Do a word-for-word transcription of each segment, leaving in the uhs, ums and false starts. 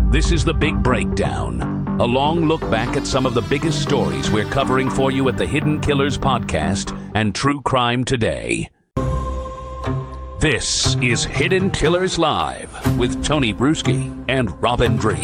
This is The Big Breakdown, a long look back at some of the biggest stories we're covering for you at the Hidden Killers Podcast and True Crime Today. This is Hidden Killers Live with Tony Bruschi and Robin Dreek.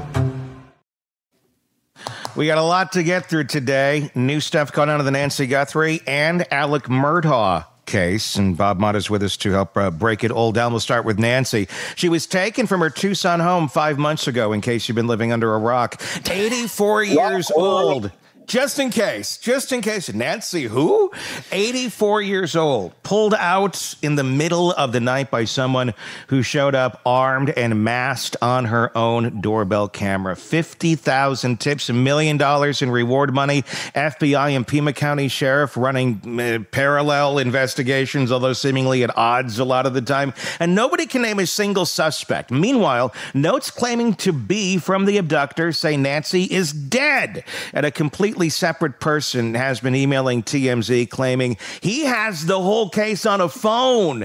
We got a lot to get through today. New stuff going on in the Nancy Guthrie and Alec Murdaugh case, and Bob Mott is with us to help uh, break it all down. We'll start with Nancy. She was taken from her Tucson home five months ago, in case you've been living under a rock. eighty-four years old. Just in case, just in case. Nancy, who? eighty-four years old, pulled out in the middle of the night by someone who showed up armed and masked on her own doorbell camera. fifty thousand tips, a million dollars in reward money. F B I and Pima County Sheriff running uh, parallel investigations, although seemingly at odds a lot of the time. And nobody can name a single suspect. Meanwhile, notes claiming to be from the abductor say Nancy is dead, and a completely separate person has been emailing T M Z claiming he has the whole case on a phone.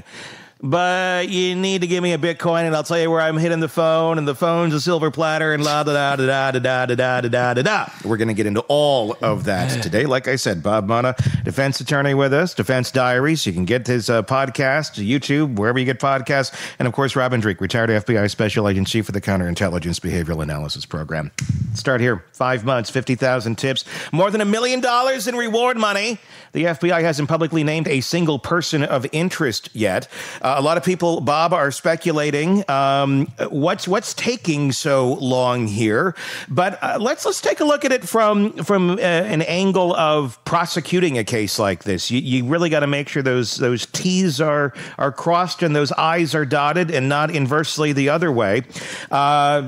But you need to give me a Bitcoin, and I'll tell you where I'm hitting the phone, and the phone's a silver platter, and la da da da da da da da da da da da. We're going to get into all of that today. Like I said, Bob Mott, defense attorney with us, Defense Diaries. You can get his uh, podcast, YouTube, wherever you get podcasts. And, of course, Robin Dreek, retired F B I Special Agent Chief of the Counterintelligence Behavioral Analysis Program. Start here. Five months, fifty thousand tips, more than a million dollars in reward money. The F B I hasn't publicly named a single person of interest yet. Uh, a lot of people, Bob, are speculating um, what's what's taking so long here. But uh, let's let's take a look at it from from uh, an angle of prosecuting a case like this. You, you really got to make sure those those T's are are crossed and those I's are dotted, and not inversely the other way. Uh,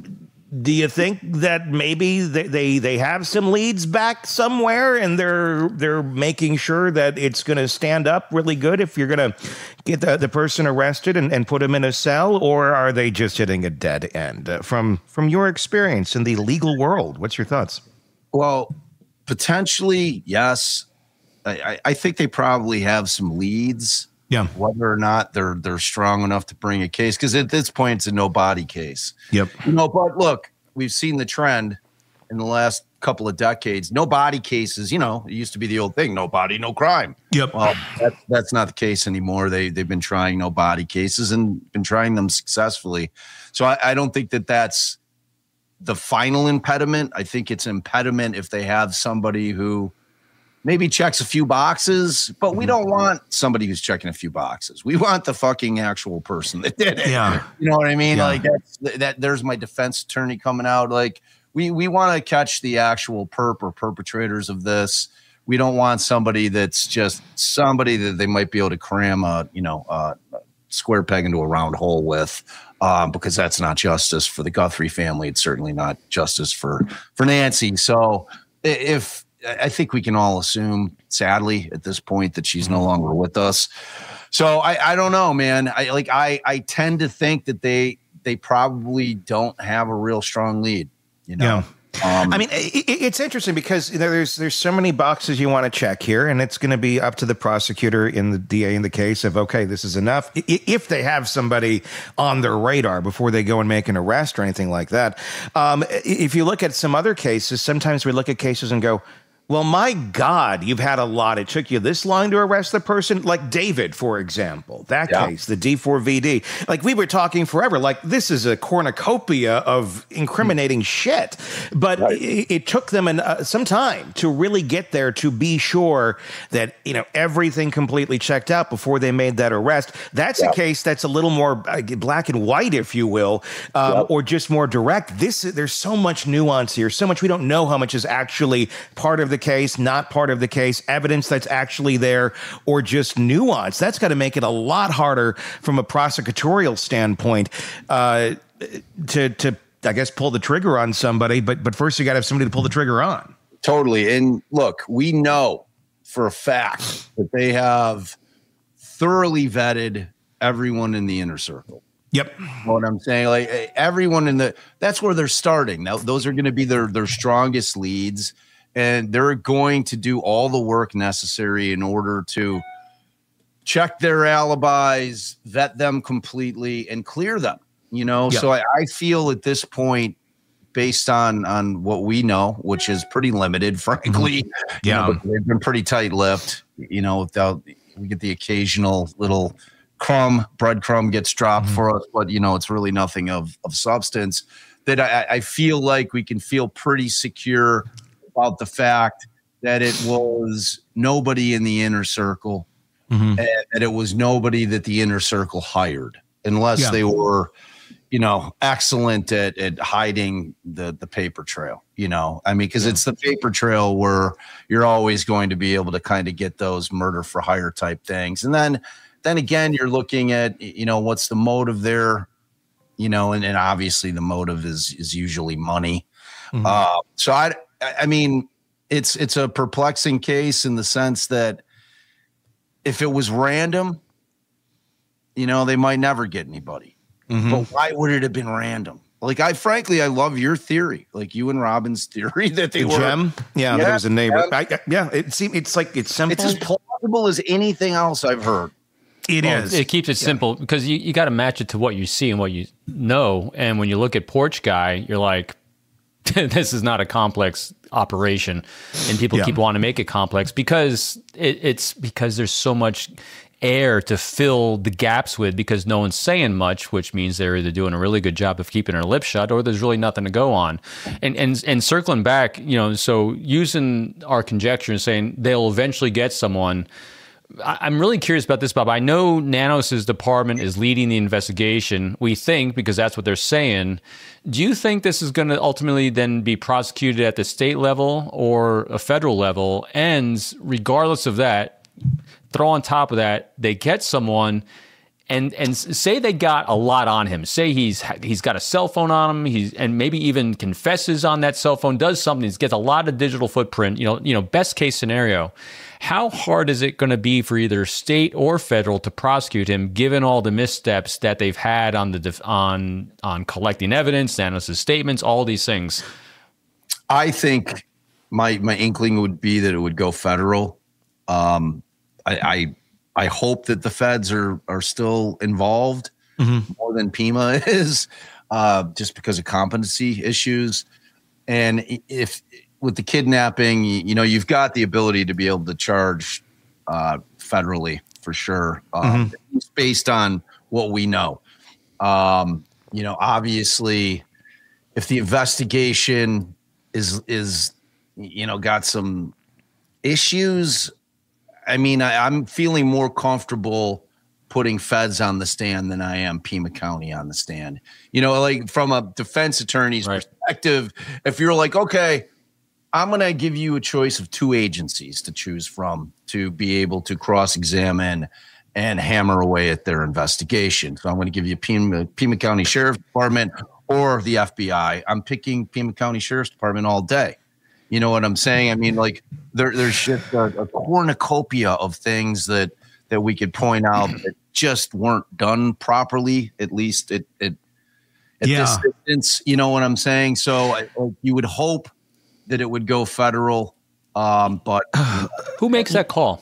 Do you think that maybe they, they, they have some leads back somewhere, and they're they're making sure that it's going to stand up really good if you're going to get the, the person arrested and, and put him in a cell, or are they just hitting a dead end? Uh, from from your experience in the legal world, what's your thoughts? Well, potentially, yes. I, I think they probably have some leads. Yeah. Whether or not they're they're strong enough to bring a case, because at this point it's a no body case. Yep. You know, but look, we've seen the trend in the last couple of decades. No body cases. You know, it used to be the old thing: no body, no crime. Yep. Well, that's that's not the case anymore. They they've been trying no body cases and been trying them successfully. So I, I don't think that that's the final impediment. I think it's an impediment if they have somebody who maybe checks a few boxes, but we don't want somebody who's checking a few boxes. We want the fucking actual person that did it. Yeah. You know what I mean? Yeah. Like that's, that there's my defense attorney coming out. Like we, we want to catch the actual perp or perpetrators of this. We don't want somebody that's just somebody that they might be able to cram a, you know, a square peg into a round hole with, um, because that's not justice for the Guthrie family. It's certainly not justice for, for Nancy. So if, I think we can all assume, sadly, at this point, that she's no longer with us. So I, I don't know, man. I like I I tend to think that they they probably don't have a real strong lead. You know. Yeah. Um, I mean, it, it's interesting because you know, there's there's so many boxes you want to check here, and it's going to be up to the prosecutor and the D A in the case of, okay, this is enough. If they have somebody on their radar before they go and make an arrest or anything like that. Um, if you look at some other cases, sometimes we look at cases and go, well, my God, you've had a lot. It took you this long to arrest the person? Like David, for example, that yeah. case, the D four V D. Like we were talking forever, like this is a cornucopia of incriminating shit. But right. it, it took them an, uh, some time to really get there to be sure that, you know, everything completely checked out before they made that arrest. That's yeah. a case that's a little more uh, black and white, if you will, um, yeah. or just more direct. This, there's so much nuance here, so much we don't know how much is actually part of the case, not part of the case, evidence that's actually there, or just nuance. That's got to make it a lot harder from a prosecutorial standpoint uh, to, to, I guess, pull the trigger on somebody. But but first, you got to have somebody to pull the trigger on. Totally. And look, we know for a fact that they have thoroughly vetted everyone in the inner circle. Yep. You know what I'm saying? Like everyone in the, that's where they're starting. Now, those are going to be their, their strongest leads. And they're going to do all the work necessary in order to check their alibis, vet them completely, and clear them. you know. Yeah. So I, I feel at this point, based on on what we know, which is pretty limited, frankly. Mm-hmm. Yeah, you know, they've been pretty tight-lipped. You know, without we get the occasional little crumb, breadcrumb gets dropped mm-hmm. for us, but you know, it's really nothing of of substance. That I, I feel like we can feel pretty secure about the fact that it was nobody in the inner circle, mm-hmm. and that it was nobody that the inner circle hired, unless yeah. they were, you know, excellent at, at hiding the, the paper trail, you know, I mean, cause yeah. it's the paper trail where you're always going to be able to kind of get those murder for hire type things. And then, then again, you're looking at, you know, what's the motive there, you know, and, and obviously the motive is, is usually money. Mm-hmm. Uh, so I, I mean, it's, it's a perplexing case in the sense that if it was random, you know, they might never get anybody. Mm-hmm. But why would it have been random? Like, I frankly, I love your theory, like you and Robin's theory that they the were. Gem? Yeah, yeah, there was a neighbor. I, I, yeah, it seems it's like it's simple. It's as plausible as anything else I've heard. It well, is. It keeps it yeah. simple because you, you got to match it to what you see and what you know. And when you look at Porch Guy, you're like, this is not a complex operation, and people yeah. keep wanting to make it complex because it, it's because there's so much air to fill the gaps with because no one's saying much, which means they're either doing a really good job of keeping their lips shut or there's really nothing to go on. And and and circling back, you know, so using our conjecture and saying they'll eventually get someone. I'm really curious about this, Bob. I know Nanos's department is leading the investigation, we think, because that's what they're saying. Do you think this is going to ultimately then be prosecuted at the state level or a federal level? And regardless of that, throw on top of that, they get someone and and say they got a lot on him. Say he's he's got a cell phone on him, he's and maybe even confesses on that cell phone, does something, gets a lot of digital footprint. You know, you know, best case scenario. How hard is it going to be for either state or federal to prosecute him, given all the missteps that they've had on the def- on on collecting evidence, Nanos's statements, all these things? I think my my inkling would be that it would go federal. Um, I, I I hope that the feds are are still involved mm-hmm. more than Pima is, uh, just because of competency issues. And if with the kidnapping, you, you know, you've got the ability to be able to charge uh, federally for sure, um, mm-hmm. based on what we know. Um, you know, obviously, if the investigation is is you know got some issues. I mean, I, I'm feeling more comfortable putting feds on the stand than I am Pima County on the stand. You know, like from a defense attorney's right. perspective, if you're like, okay, I'm going to give you a choice of two agencies to choose from to be able to cross-examine and hammer away at their investigation. So I'm going to give you Pima, Pima County Sheriff's Department or the F B I. I'm picking Pima County Sheriff's Department all day. You know what I'm saying? I mean, like there, there's just a, a cornucopia of things that that we could point out that just weren't done properly, at least at, at, at yeah. this distance. You know what I'm saying? So I, you would hope that it would go federal, um, but you know, who makes that call?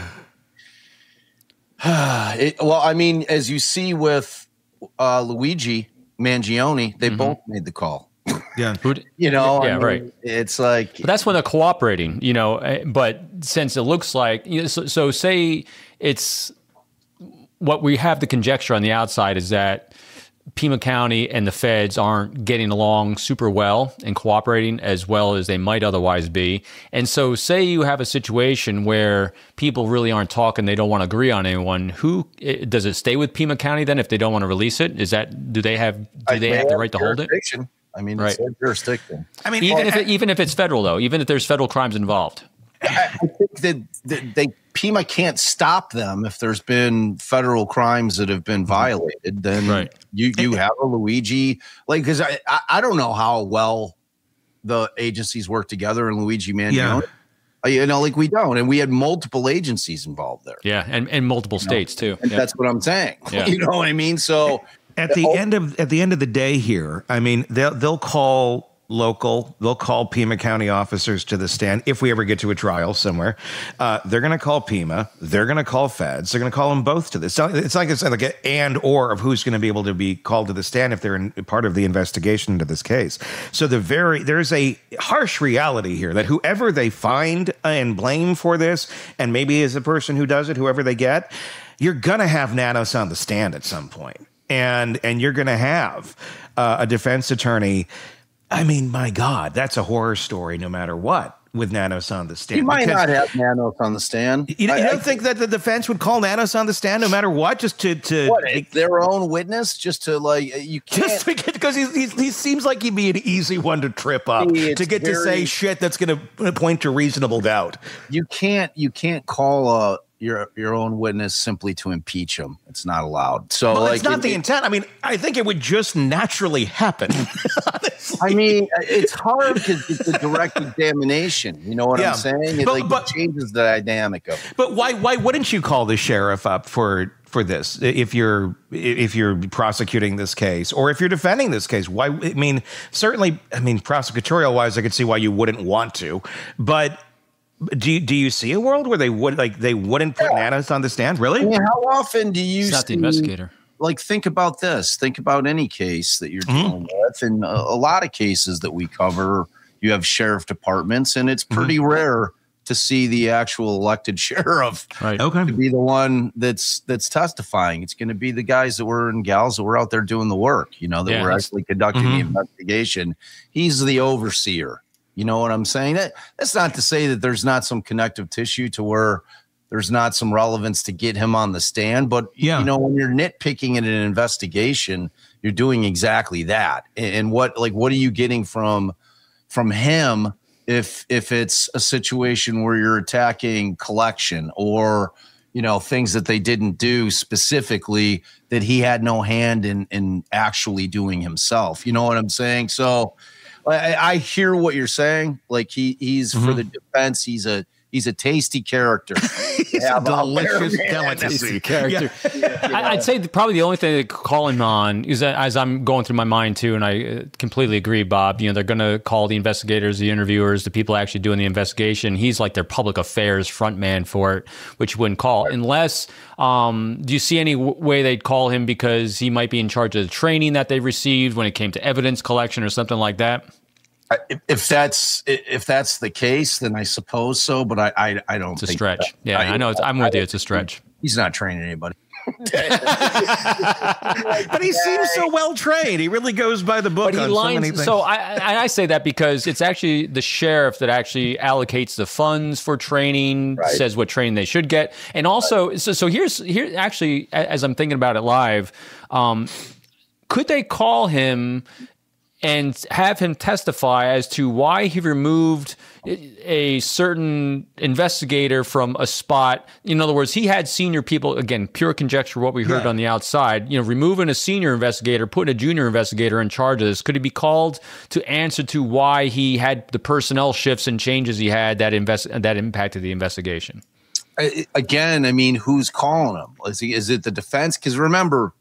it, well, I mean, as you see with uh, Luigi Mangione, they mm-hmm. both made the call. Yeah, you know, yeah, I mean, right. It's like, but that's when they're cooperating, you know. But since it looks like, you know, so, so say it's what we have the conjecture on the outside is that Pima County and the feds aren't getting along super well and cooperating as well as they might otherwise be. And so say you have a situation where people really aren't talking, they don't want to agree on anyone. Who does it stay with Pima County then if they don't want to release it? Is that do they have do they have the right to hold it? I mean, right. it's their jurisdiction. I mean, even well, if it, even if it's federal though, even if there's federal crimes involved. I think that, that they Pima can't stop them if there's been federal crimes that have been violated. Then right. you you have a Luigi, like, because I, I I don't know how well the agencies work together in Luigi Mangione. Yeah. You know, like we don't, and we had multiple agencies involved there. Yeah, and, and multiple you states know? too. And yeah. that's what I'm saying. Yeah. You know what I mean? So at the oh, end of at the end of the day here, I mean, they'll they'll call local. They'll call Pima County officers to the stand if we ever get to a trial somewhere. Uh, they're going to call Pima. They're going to call feds. They're going to call them both to this. So it's like it's like an and or of who's going to be able to be called to the stand if they're in, part of the investigation into this case. So the very there's a harsh reality here that whoever they find and blame for this, and maybe is the person who does it, whoever they get, you're going to have Nanos on the stand at some point. And and you're going to have uh, a defense attorney. I mean, my God, that's a horror story no matter what with Nanos on the stand. You might not have Nanos on the stand. You, you I, don't I, think that the defense would call Nanos on the stand no matter what, just to... to what, their own witness? Just to, like, you can't... Just because he, he, he seems like he'd be an easy one to trip up, See, to get very, to say shit that's going to point to reasonable doubt. You can't, you can't call a... your your own witness simply to impeach him. It's not allowed. So well, like, it's not it, the intent. I mean, I think it would just naturally happen. I mean, it's hard because it's a direct examination. You know what yeah. I'm saying? It but, like but, it changes the dynamic of it. But why why wouldn't you call the sheriff up for for this if you're if you're prosecuting this case or if you're defending this case? Why? I mean, certainly, I mean, prosecutorial wise, I could see why you wouldn't want to, but. Do you, do you see a world where they would like they wouldn't put yeah. Nanos on the stand? Really? I mean, how often do you? It's not see, the investigator. Like, think about this. Think about any case that you're mm-hmm. dealing with. In a, a lot of cases that we cover, you have sheriff departments, and it's pretty mm-hmm. rare to see the actual elected sheriff right. okay. to be the one that's that's testifying. It's going to be the guys that were and gals that were out there doing the work. You know, that yeah, were actually conducting mm-hmm. the investigation. He's the overseer. You know what I'm saying? That, that's not to say that there's not some connective tissue to where there's not some relevance to get him on the stand. But, yeah. you know, when you're nitpicking in an investigation, you're doing exactly that. And, and what like what are you getting from from him if if it's a situation where you're attacking collection or, you know, things that they didn't do specifically that he had no hand in, in actually doing himself? You know what I'm saying? So I, I hear what you're saying. Like he he's mm-hmm. for the defense. He's a he's a tasty character. He's a delicious delicacy character. Yeah. I, I'd say probably the only thing to call him on is that as I'm going through my mind too, and I completely agree, Bob. You know, they're going to call the investigators, the interviewers, the people actually doing the investigation. He's like their public affairs front man for it, which you wouldn't call unless. Um, do you see any w- way they'd call him because he might be in charge of the training that they received when it came to evidence collection or something like that? If, if that's if that's the case, then I suppose so. But I I, I don't. It's a think stretch. That, yeah, I, I know. It's, I'm with I, you. It's a stretch. He's not training anybody. But he seems so well trained. He really goes by the book. But he on lines. So, many things. so I, I I say that because it's actually the sheriff that actually allocates the funds for training, right. says what training they should get, and also right. so so here's here actually as I'm thinking about it live, um, could they call him and have him testify as to why he removed a certain investigator from a spot? In other words, he had senior people, again, pure conjecture, what we heard yeah. on the outside, you know, removing a senior investigator, putting a junior investigator in charge of this. Could he be called to answer to why he had the personnel shifts and changes he had that invest that impacted the investigation? Again, I mean, who's calling him? Is, he, is it the defense? Because remember,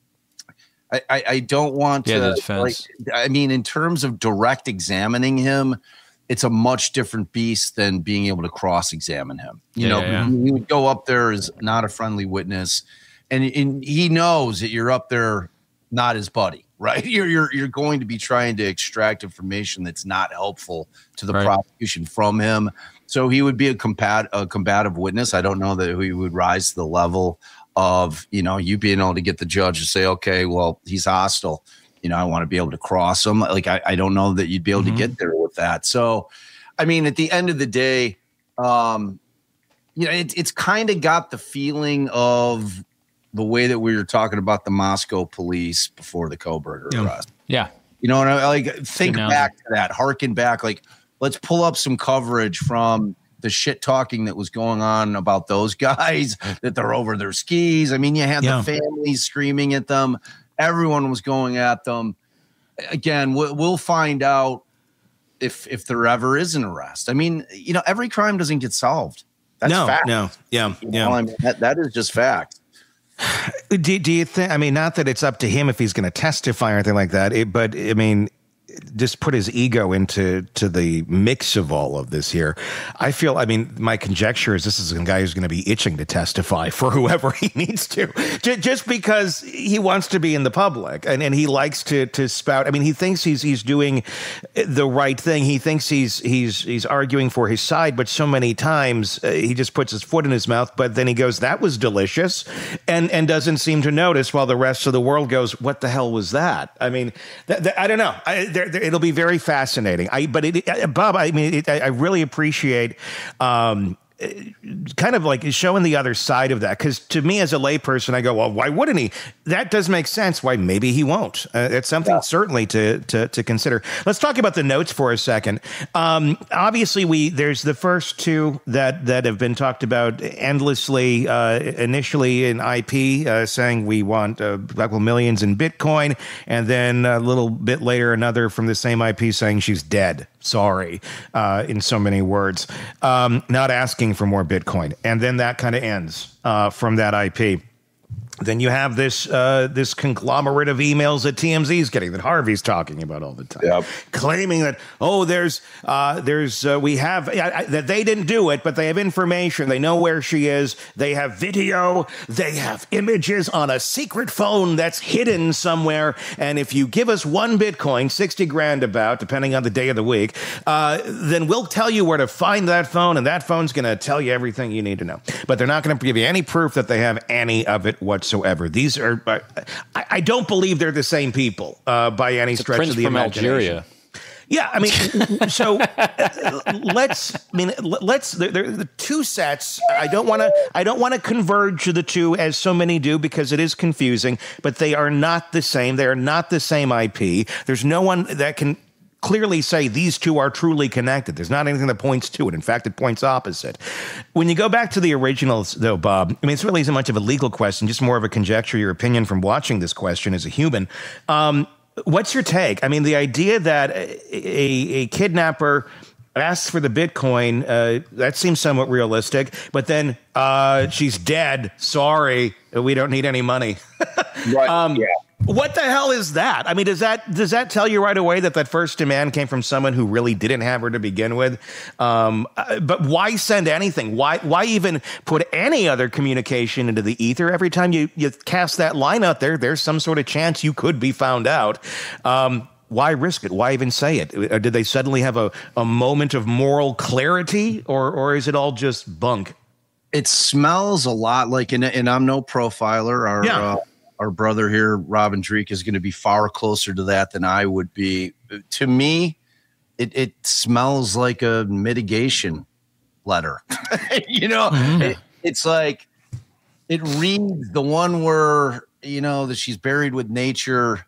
I, I, I don't want yeah, to, the defense. Like, I mean, in terms of direct examining him, it's a much different beast than being able to cross-examine him. You yeah, know, yeah. he would go up there as not a friendly witness, and, and he knows that you're up there not his buddy, right? You're you're you're going to be trying to extract information that's not helpful to the right. prosecution from him. So he would be a combat a combative witness. I don't know that he would rise to the level of, you know, you being able to get the judge to say, okay, well, he's hostile. You know, I want to be able to cross him. Like, I, I don't know that you'd be able mm-hmm. to get there with that. So, I mean, at the end of the day, um, you know, it, it's kind of got the feeling of the way that we were talking about the Moscow police before the Kohberger yeah. arrest. Yeah. You know, and I like think back to that, harken back, like, let's pull up some coverage from the shit talking that was going on about those guys, that they're over their skis. I mean, you had yeah. the families screaming at them. Everyone was going at them. Again, we'll, we'll find out if if there ever is an arrest. I mean, you know, every crime doesn't get solved. That's no, fact. No, yeah, you yeah. know, I mean, that, that is just fact. Do, do you think, I mean, not that it's up to him if he's going to testify or anything like that, it, but I mean, just put his ego into to the mix of all of this here. I feel, I mean, my conjecture is this is a guy who's going to be itching to testify for whoever he needs to, just because he wants to be in the public and, and he likes to to spout. I mean, he thinks he's he's doing the right thing. He thinks he's he's he's arguing for his side, but so many times uh, he just puts his foot in his mouth. But then he goes, "That was delicious," and and doesn't seem to notice, while the rest of the world goes, "What the hell was that?" I mean, th- th- I don't know. I, there, there, it'll be very fascinating. I but it, it, Bob, I mean, it, I, I really appreciate. Um, kind of like showing the other side of that, because to me as a layperson, I go, well, why wouldn't he? That does make sense. Why maybe he won't. Uh, it's something yeah. certainly to, to to consider. Let's talk about the notes for a second. Um, obviously, we there's the first two that that have been talked about endlessly. Uh, initially in I P, uh, saying we want uh, couple millions in Bitcoin, and then a little bit later, another from the same I P saying she's dead. Sorry, uh, in so many words, um, not asking for more Bitcoin. And then that kind of ends uh, from that I P. Then you have this uh, this conglomerate of emails that T M Z is getting, that Harvey's talking about all the time, yep. claiming that, oh, there's uh, there's uh, we have uh, that they didn't do it, but they have information. They know where she is. They have video. They have images on a secret phone that's hidden somewhere. And if you give us one Bitcoin, sixty grand about, depending on the day of the week, uh, then we'll tell you where to find that phone, and that phone's going to tell you everything you need to know. But they're not going to give you any proof that they have any of it whatsoever. Whatsoever. These are, uh, I, I don't believe they're the same people uh, by any it's stretch of the from imagination. Algeria. Yeah, I mean, so uh, let's. I mean, let's. They're, they're the two sets. I don't want to. I don't want to converge the two as so many do, because it is confusing. But they are not the same. They are not the same I P. There's no one that can clearly say these two are truly connected. There's not anything that points to it. In fact, it points opposite. When you go back to the originals, though, Bob, I mean, it's really isn't much of a legal question, just more of a conjecture, your opinion from watching this question as a human. Um, what's your take? I mean, the idea that a, a, a kidnapper asks for the Bitcoin, uh, that seems somewhat realistic, but then uh, she's dead. Sorry, we don't need any money. Right, um, yeah. What the hell is that? I mean, does that does that tell you right away that that first demand came from someone who really didn't have her to begin with? Um, but why send anything? Why why even put any other communication into the ether? Every time you, you cast that line out there, there's some sort of chance you could be found out. Um, why risk it? Why even say it? Or did they suddenly have a, a moment of moral clarity, or or is it all just bunk? It smells a lot like, and, and I'm no profiler. Our, yeah. uh, Our brother here, Robin Dreek, is going to be far closer to that than I would be. To me, it, it smells like a mitigation letter. you know, mm-hmm. it, it's like it reads the one where, you know, that she's buried with nature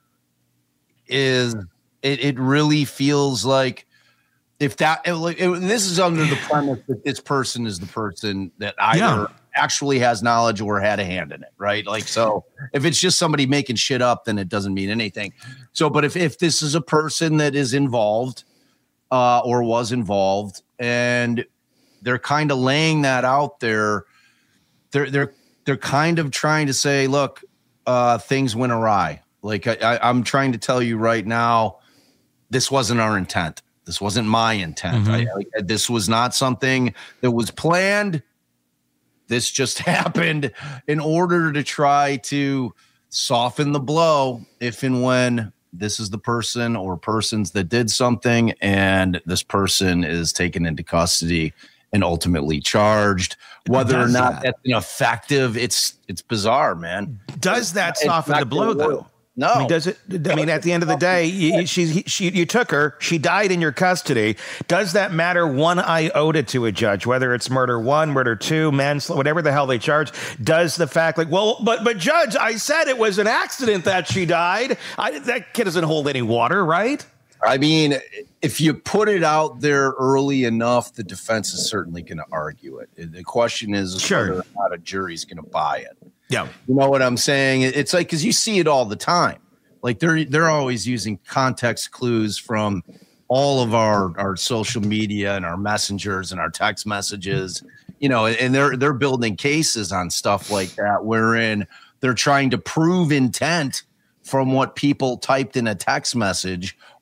is it, it really feels like if that it, it, this is under the premise that this person is the person that either yeah. actually has knowledge or had a hand in it, right? Like, so if it's just somebody making shit up, then it doesn't mean anything. So, but if, if this is a person that is involved uh, or was involved and they're kind of laying that out there, they're, they're, they're kind of trying to say, look, uh, things went awry. Like I, I, I'm trying to tell you right now, this wasn't our intent. This wasn't my intent. Mm-hmm. I, I, this was not something that was planned. This just happened in order to try to soften the blow if and when this is the person or persons that did something and this person is taken into custody and ultimately charged. Whether or not that. that's effective, it's it's bizarre, man. Does that it's soften the blow, though? No. I mean, does it? I mean, at the end of the day, you, she's she you took her. She died in your custody. Does that matter one iota to a judge? Whether it's murder one, murder two, manslaughter, whatever the hell they charge. Does the fact like, well, but but judge, I said it was an accident that she died. I, that kid doesn't hold any water, right? I mean, if you put it out there early enough, the defense is certainly going to argue it. The question is sure. whether or not a jury's going to buy it. Yeah. You know what I'm saying? It's like, because you see it all the time. Like they're they're always using context clues from all of our, our social media and our messengers and our text messages, you know, and they're they're building cases on stuff like that, wherein they're trying to prove intent from what people typed in a text message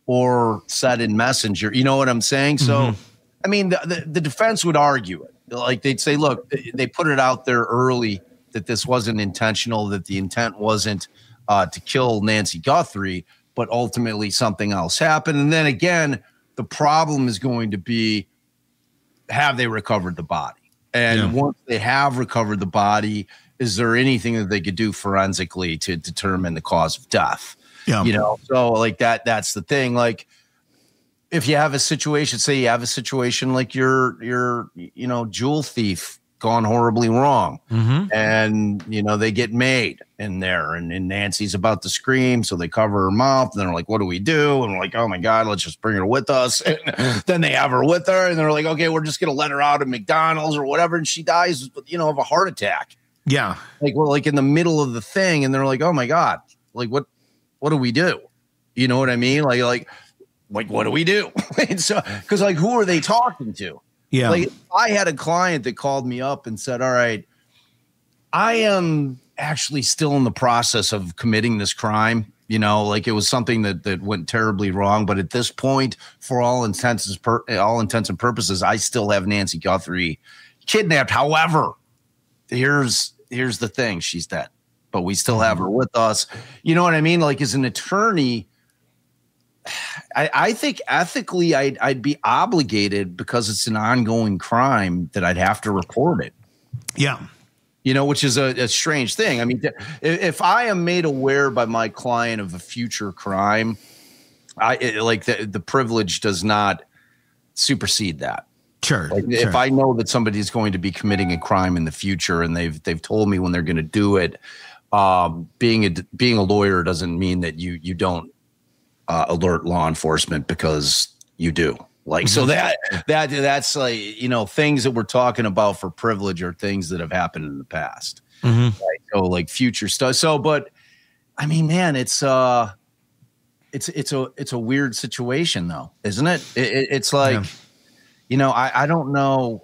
or said in Messenger. You know what I'm saying? So, mm-hmm. I mean, the, the, the defense would argue it. Like they'd say, look, they put it out there early that this wasn't intentional, that the intent wasn't uh, to kill Nancy Guthrie, but ultimately something else happened. And then again, the problem is going to be, have they recovered the body? And yeah. once they have recovered the body, is there anything that they could do forensically to determine the cause of death? Yeah. You know, so like that, that's the thing. Like if you have a situation, say you have a situation like your, your, you know, jewel thief gone horribly wrong, mm-hmm. and, you know, they get made in there and, and Nancy's about to scream. So they cover her mouth and they're like, what do we do? And we're like, oh my God, let's just bring her with us. And then they have her with her and they're like, okay, we're just going to let her out of McDonald's or whatever. And she dies, you know, of a heart attack. Yeah. Like, well, like in the middle of the thing. And they're like, oh my God, like what, what do we do? You know what I mean? Like, like, like, what do we do? So, cause like, who are they talking to? Yeah. Like I had a client that called me up and said, all right, I am actually still in the process of committing this crime. You know, like it was something that, that went terribly wrong. But at this point, for all intents and per, all intents and purposes, I still have Nancy Guthrie kidnapped. However, here's, here's the thing. She's dead, but we still have her with us. You know what I mean? Like as an attorney, I, I think ethically I'd, I'd be obligated because it's an ongoing crime that I'd have to report it. Yeah. You know, which is a, a strange thing. I mean, if, if I am made aware by my client of a future crime, I it, like the, the privilege does not supersede that. Sure, like sure. If I know that somebody's going to be committing a crime in the future and they've they've told me when they're going to do it, um, being a being a lawyer doesn't mean that you you don't Uh, alert law enforcement because you do. Like, so that, that, that's like, you know, things that we're talking about for privilege are things that have happened in the past. Mm-hmm. Right? So like future stuff. So, but I mean, man, it's, uh, it's, it's a, it's a weird situation though, isn't it? it, it it's like, yeah. you know, I, I don't know.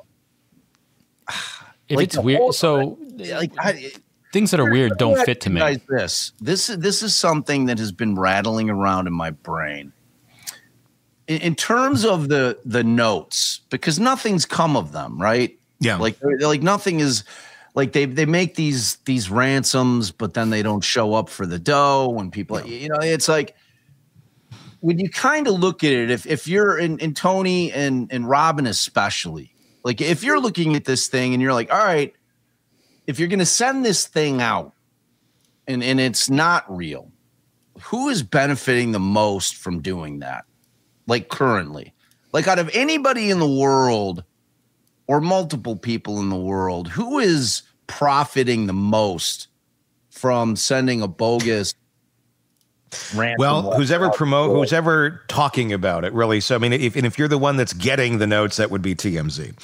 If like it's weird. So like, I, things that are weird don't fit to me. This, this, this is something that has been rattling around in my brain. In, in terms of the the notes, because nothing's come of them, right? Yeah, like like nothing is like they they make these these ransoms, but then they don't show up for the dough when people, yeah. you know, it's like when you kind of look at it. If if you're in, in Tony and and Robin especially, like if you're looking at this thing and you're like, all right. If you're going to send this thing out and, and it's not real, who is benefiting the most from doing that? Like currently, like out of anybody in the world or multiple people in the world, who is profiting the most from sending a bogus ransom? Well, who's ever promote, who's ever talking about it, really. So, I mean, if, and if you're the one that's getting the notes, that would be T M Z.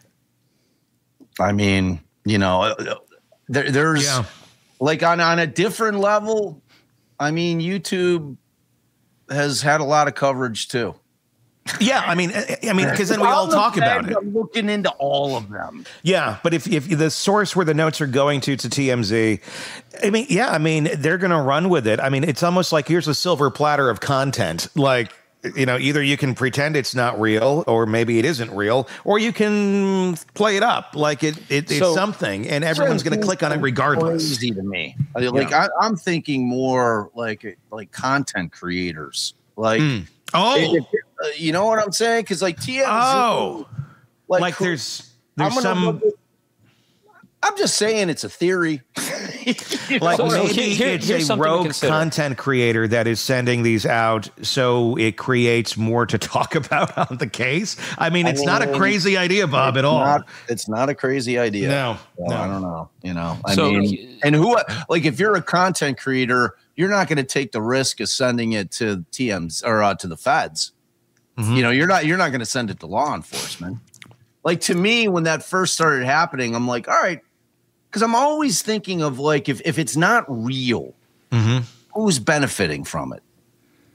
I mean, you know, there, there's yeah. like on, on a different level. I mean, YouTube has had a lot of coverage too. Yeah, I mean, I mean, because then we all talk about it. I'm looking into all of them. Yeah, but if if the source where the notes are going to to T M Z, I mean, yeah, I mean, they're going to run with it. I mean, it's almost like here's a silver platter of content, like. You know, either you can pretend it's not real or maybe it isn't real, or you can play it up like it, it it's so, something and everyone's going to click on it regardless. Crazy to me. Like yeah. I, I'm thinking more like like content creators. Like, mm. oh, it, it, uh, you know what I'm saying? Because like T M Z, oh, like, like there's there's some. I'm just saying it's a theory. Like so, maybe here, it's a rogue content creator that is sending these out so it creates more to talk about on the case. I mean, it's I mean, not a crazy idea, Bob, at all. Not, it's not a crazy idea. No, well, no. I don't know. You know, I so, mean, and who, like if you're a content creator, you're not going to take the risk of sending it to T Ms or uh, to the feds. Mm-hmm. You know, you're not, you're not going to send it to law enforcement. Like to me, when that first started happening, I'm like, all right. Because I'm always thinking of like, if, if it's not real, mm-hmm. who's benefiting from it?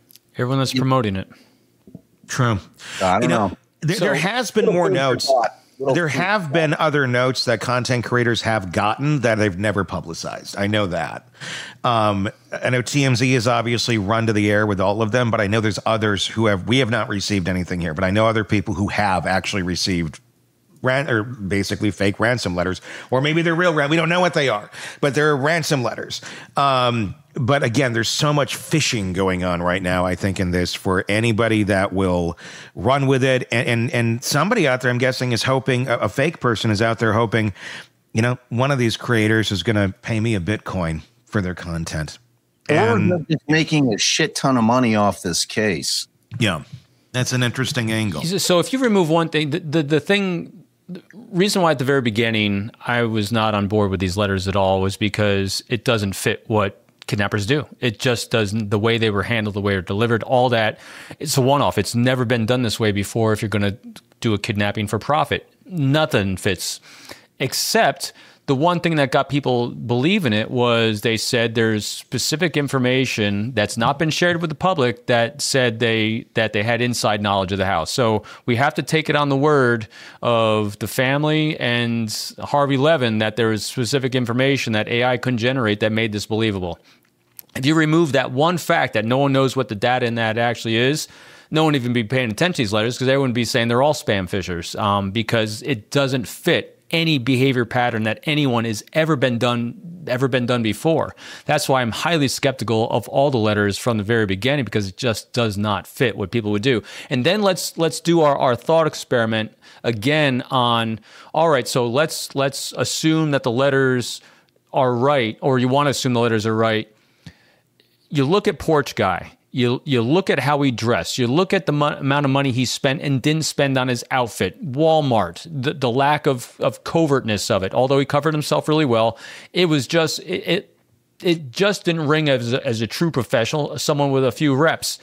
Everyone that's you, promoting it. True. I don't you know, know. There, so, there has been more notes. there have been other notes that content creators have gotten that they've never publicized. I know that. Um, I know T M Z has obviously run to the air with all of them, but I know there's others who have, we have not received anything here, but I know other people who have actually received ran or basically fake ransom letters, or maybe they're real. We don't know what they are, but they're ransom letters. Um, but again, there's so much phishing going on right now, I think, in this for anybody that will run with it. And, and, and somebody out there, I'm guessing, is hoping, a, a fake person is out there hoping, you know, one of these creators is going to pay me a Bitcoin for their content. And or just making a shit ton of money off this case. Yeah, that's an interesting angle. So if you remove one thing, the, the, the thing, the reason why at the very beginning I was not on board with these letters at all was because it doesn't fit what kidnappers do. It just doesn't, the way they were handled, the way they're delivered, all that. It's a one-off. It's never been done this way before if you're going to do a kidnapping for profit. Nothing fits, except the one thing that got people believing it was they said there's specific information that's not been shared with the public that said they that they had inside knowledge of the house. So we have to take it on the word of the family and Harvey Levin that there was specific information that A I couldn't generate that made this believable. If you remove that one fact that no one knows what the data in that actually is, no one would even be paying attention to these letters because they wouldn't be saying they're all spam fishers um, because it doesn't fit any behavior pattern that anyone has ever been done ever been done before. That's why I'm highly skeptical of all the letters from the very beginning, because it just does not fit what people would do. And then let's let's do our, our thought experiment again on, all right, so let's let's assume that the letters are right, or you want to assume the letters are right. You look at Porch Guy. You you look at how he dressed. You look at the mo- amount of money he spent and didn't spend on his outfit. Walmart, the, the lack of, of covertness of it. Although he covered himself really well, it was just it it, it just didn't ring as a, as a true professional, someone with a few reps.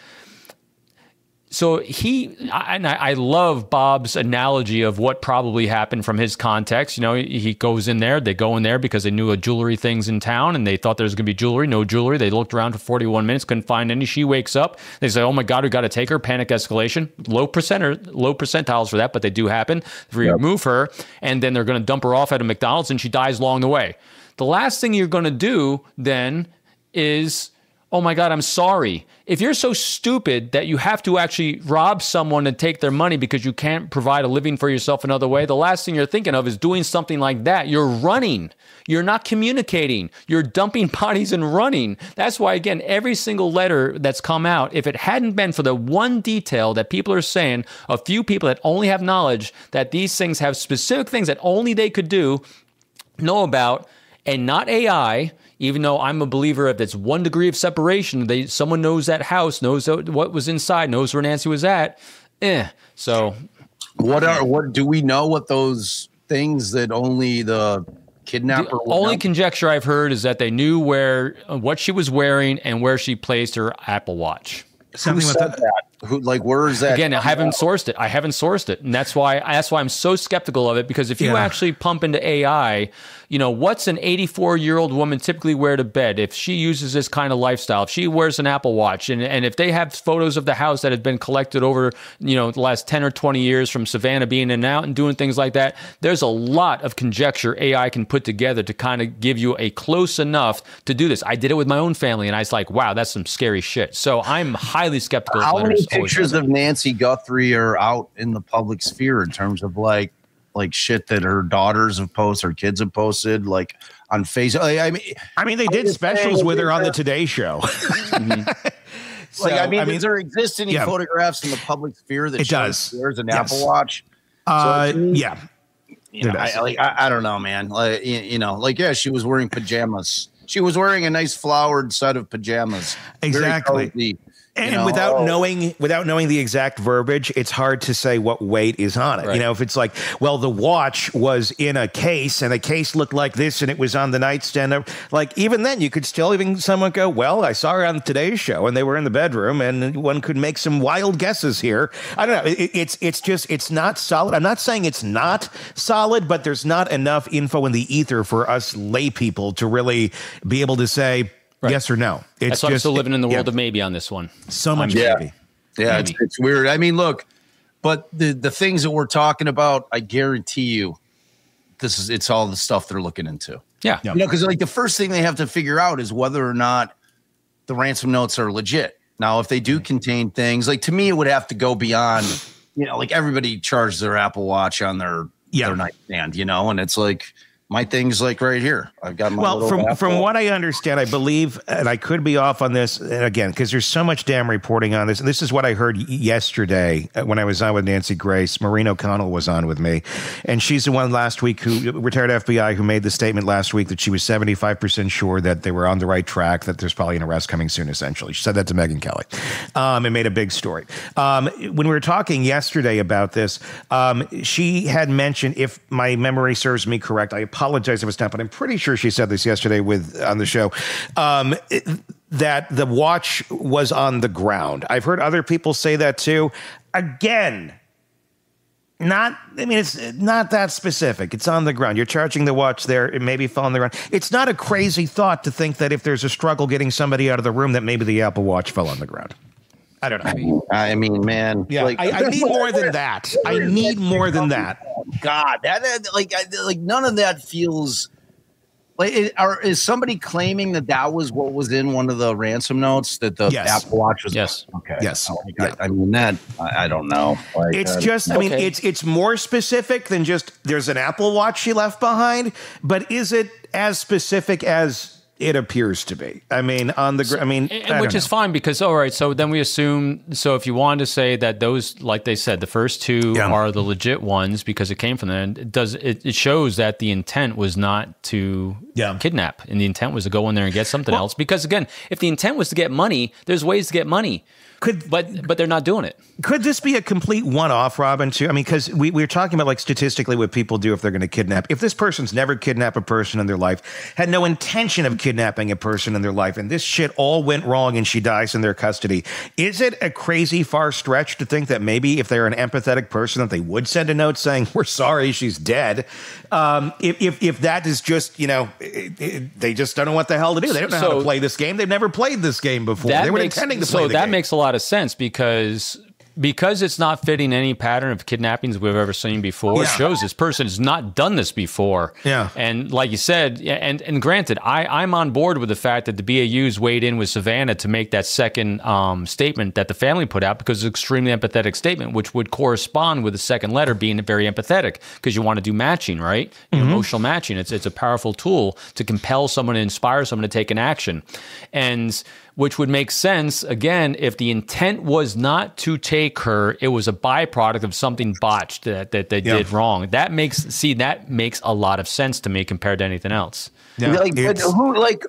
So he, I, and I, I love Bob's analogy of what probably happened from his context. You know, he, he goes in there, they go in there because they knew a jewelry thing's in town and they thought there was going to be jewelry, no jewelry. They looked around for forty-one minutes, couldn't find any. She wakes up. They say, oh my God, we got to take her. Panic escalation. Low percenter, low percentiles for that, but they do happen. They remove her and then they're going to dump her off at a McDonald's and she dies along the way. The last thing you're going to do then is, oh my God, I'm sorry. If you're so stupid that you have to actually rob someone and take their money because you can't provide a living for yourself another way, the last thing you're thinking of is doing something like that. You're running. You're not communicating. You're dumping bodies and running. That's why, again, every single letter that's come out, if it hadn't been for the one detail that people are saying, a few people that only have knowledge that these things have specific things that only they could do, know about, and not A I, even though I'm a believer of that's one degree of separation, they someone knows that house, knows what was inside, knows where Nancy was at. Eh. So, what are what do we know? What those things that only the kidnapper? The only know? conjecture I've heard is that they knew where what she was wearing and where she placed her Apple Watch. Something Who said that? Who, like, where is that? Again, I haven't sourced it. I haven't sourced it, and that's why that's why I'm so skeptical of it. Because if you yeah. actually pump into A I, you know, what's an eighty-four-year-old woman typically wear to bed if she uses this kind of lifestyle? If she wears an Apple Watch, and and if they have photos of the house that have been collected over, you know, the last ten or twenty years from Savannah being in and out and doing things like that, there's a lot of conjecture A I can put together to kind of give you a close enough to do this. I did it with my own family, and I was like, wow, that's some scary shit. So I'm highly skeptical. How many pictures of Nancy Guthrie are out in the public sphere in terms of like like shit that her daughters have posted, her kids have posted, like on Facebook? Like, I mean, I mean, they did specials with her on the Today Show. Mm-hmm. So, like, I mean, I mean, does there exist any yeah. photographs in the public sphere that it does? There's an yes. Apple Watch. Uh, so yeah, you know, I, like I, I don't know, man. Like you, you know, like yeah, she was wearing pajamas. She was wearing a nice flowered set of pajamas. Exactly. And you know, without oh. knowing without knowing the exact verbiage, it's hard to say what weight is on it. Right. You know, if it's like, well, the watch was in a case and the case looked like this and it was on the nightstand. Like, even then, you could still even someone go, well, I saw her on Today's Show and they were in the bedroom, and one could make some wild guesses here. I don't know. It, it's it's just it's not solid. I'm not saying it's not solid, but there's not enough info in the ether for us lay people to really be able to say, right. yes or no. It's That's why just, I'm still living in the world yeah. of maybe on this one. So much yeah. maybe. Yeah, it's, it's weird. I mean, look, but the the things that we're talking about, I guarantee you, this is it's all the stuff they're looking into. Yeah, you know, because like the first thing they have to figure out is whether or not the ransom notes are legit. Now, if they do contain things, like to me, it would have to go beyond, you know, like everybody charges their Apple Watch on their yeah. their nightstand, you know, and it's like. My thing's like right here. I've got my well, from Apple. from what I understand, I believe, and I could be off on this again because there's so much damn reporting on this. And this is what I heard yesterday when I was on with Nancy Grace. Maureen O'Connell was on with me, and she's the one last week who retired F B I who made the statement last week that she was seventy-five percent sure that they were on the right track. That there's probably an arrest coming soon. Essentially, she said that to Megyn Kelly, um, and made a big story. Um, when we were talking yesterday about this, um, she had mentioned, if my memory serves me correct, I apologize if it's not, but I'm pretty sure she said this yesterday with on the show, um, it, that the watch was on the ground. I've heard other people say that too. Again, not, I mean, it's not that specific. It's on the ground. You're charging the watch there. It maybe fell on the ground. It's not a crazy thought to think that if there's a struggle getting somebody out of the room, that maybe the Apple Watch fell on the ground. I don't know. I mean, man, yeah, like, I, I need more than that. I need more than that. God, that like, like none of that feels like. It, are, is somebody claiming that that was what was in one of the ransom notes that the yes. Apple Watch was? Yes. Okay. Yes. Oh, yeah. I, I mean that. I, I don't know. Like, it's uh, just. I mean, okay. it's it's more specific than just there's an Apple Watch she left behind. But is it as specific as it appears to be? I mean, on the, I mean, and, I which is know. fine because, all right, so then we assume, so if you wanted to say that those, like they said, the first two yeah. are the legit ones because it came from them, it does, it, it shows that the intent was not to yeah. kidnap, and the intent was to go in there and get something well, else. Because again, if the intent was to get money, there's ways to get money. Could, but but they're not doing it. Could this be a complete one-off, Robin, too? I mean, because we, we're talking about, like, statistically what people do if they're going to kidnap. If this person's never kidnapped a person in their life, had no intention of kidnapping a person in their life, and this shit all went wrong and she dies in their custody, is it a crazy far stretch to think that maybe if they're an empathetic person that they would send a note saying, we're sorry, she's dead? Um, if, if if that is just, you know, it, it, they just don't know what the hell to do. They don't know so, how to play this game. They've never played this game before. They were makes, intending to so play the that game. makes a lot of sense because because it's not fitting any pattern of kidnappings we've ever seen before. Yeah. It shows this person has not done this before. Yeah. And like you said, and and granted, I, I'm on board with the fact that the B A Us weighed in with Savannah to make that second um, statement that the family put out because it's an extremely empathetic statement, which would correspond with the second letter being very empathetic because you want to do matching, right? Mm-hmm. Emotional matching. It's it's a powerful tool to compel someone, to inspire someone to take an action. And which would make sense, again, if the intent was not to take her, it was a byproduct of something botched that, that they yeah. did wrong. That makes, see, that makes a lot of sense to me compared to anything else. Yeah. Like, but who, like,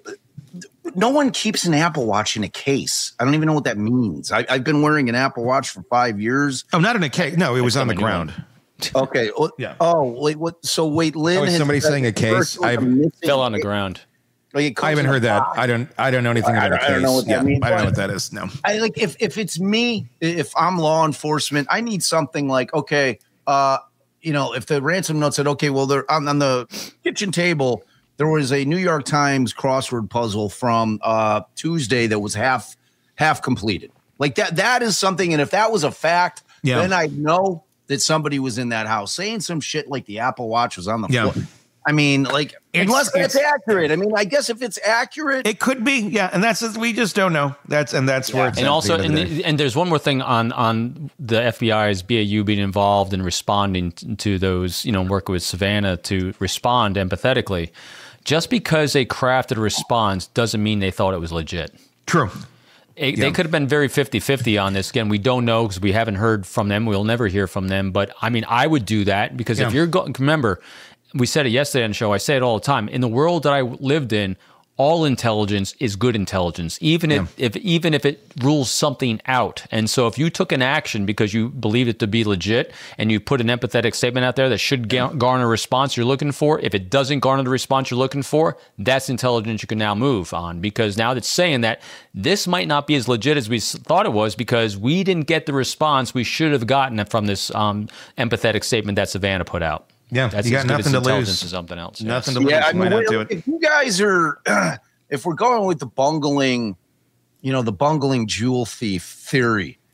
no one keeps an Apple Watch in a case. I don't even know what that means. I, I've been wearing an Apple Watch for five years. Oh, not in a case. No, it was on the ground. Okay. Well, yeah. Oh, wait, what? So wait, Lynn. Oh, somebody saying a case? I fell on the ground. Like I haven't heard that. Box. I don't. I don't know anything about a case. I don't know what that yeah, means. I don't know what that is. No. I like if if it's me, if I'm law enforcement, I need something like okay, uh, you know, if the ransom note said okay, well, they're on, on the kitchen table. There was a New York Times crossword puzzle from uh, Tuesday that was half half completed. Like that. That is something. And if that was a fact, yeah. then I know that somebody was in that house saying some shit like the Apple Watch was on the yeah. floor. I mean, like, it's, unless that's accurate. I mean, I guess if it's accurate, it could be. Yeah, and that's we just don't know. That's and that's yeah. where it's and also and, the, and there's one more thing on on the F B I's B A U being involved in responding to those. You know, working with Savannah to respond empathetically. Just because they crafted a response doesn't mean they thought it was legit. True. It, yeah. They could have been very fifty-fifty on this. Again, we don't know because we haven't heard from them. We'll never hear from them. But I mean, I would do that because yeah. if you're going, remember. We said it yesterday on the show. I say it all the time. In the world that I lived in, all intelligence is good intelligence, even if, yeah. if even if it rules something out. And so if you took an action because you believe it to be legit and you put an empathetic statement out there that should ga- garner a response you're looking for, if it doesn't garner the response you're looking for, that's intelligence you can now move on. Because now it's saying that this might not be as legit as we thought it was because we didn't get the response we should have gotten from this um, empathetic statement that Savannah put out. Yeah, that's you got nothing to lose. To something else. Nothing yes. to yeah, lose. I mean, Might wait, not do if you guys are, uh, if we're going with the bungling, you know, the bungling jewel thief theory,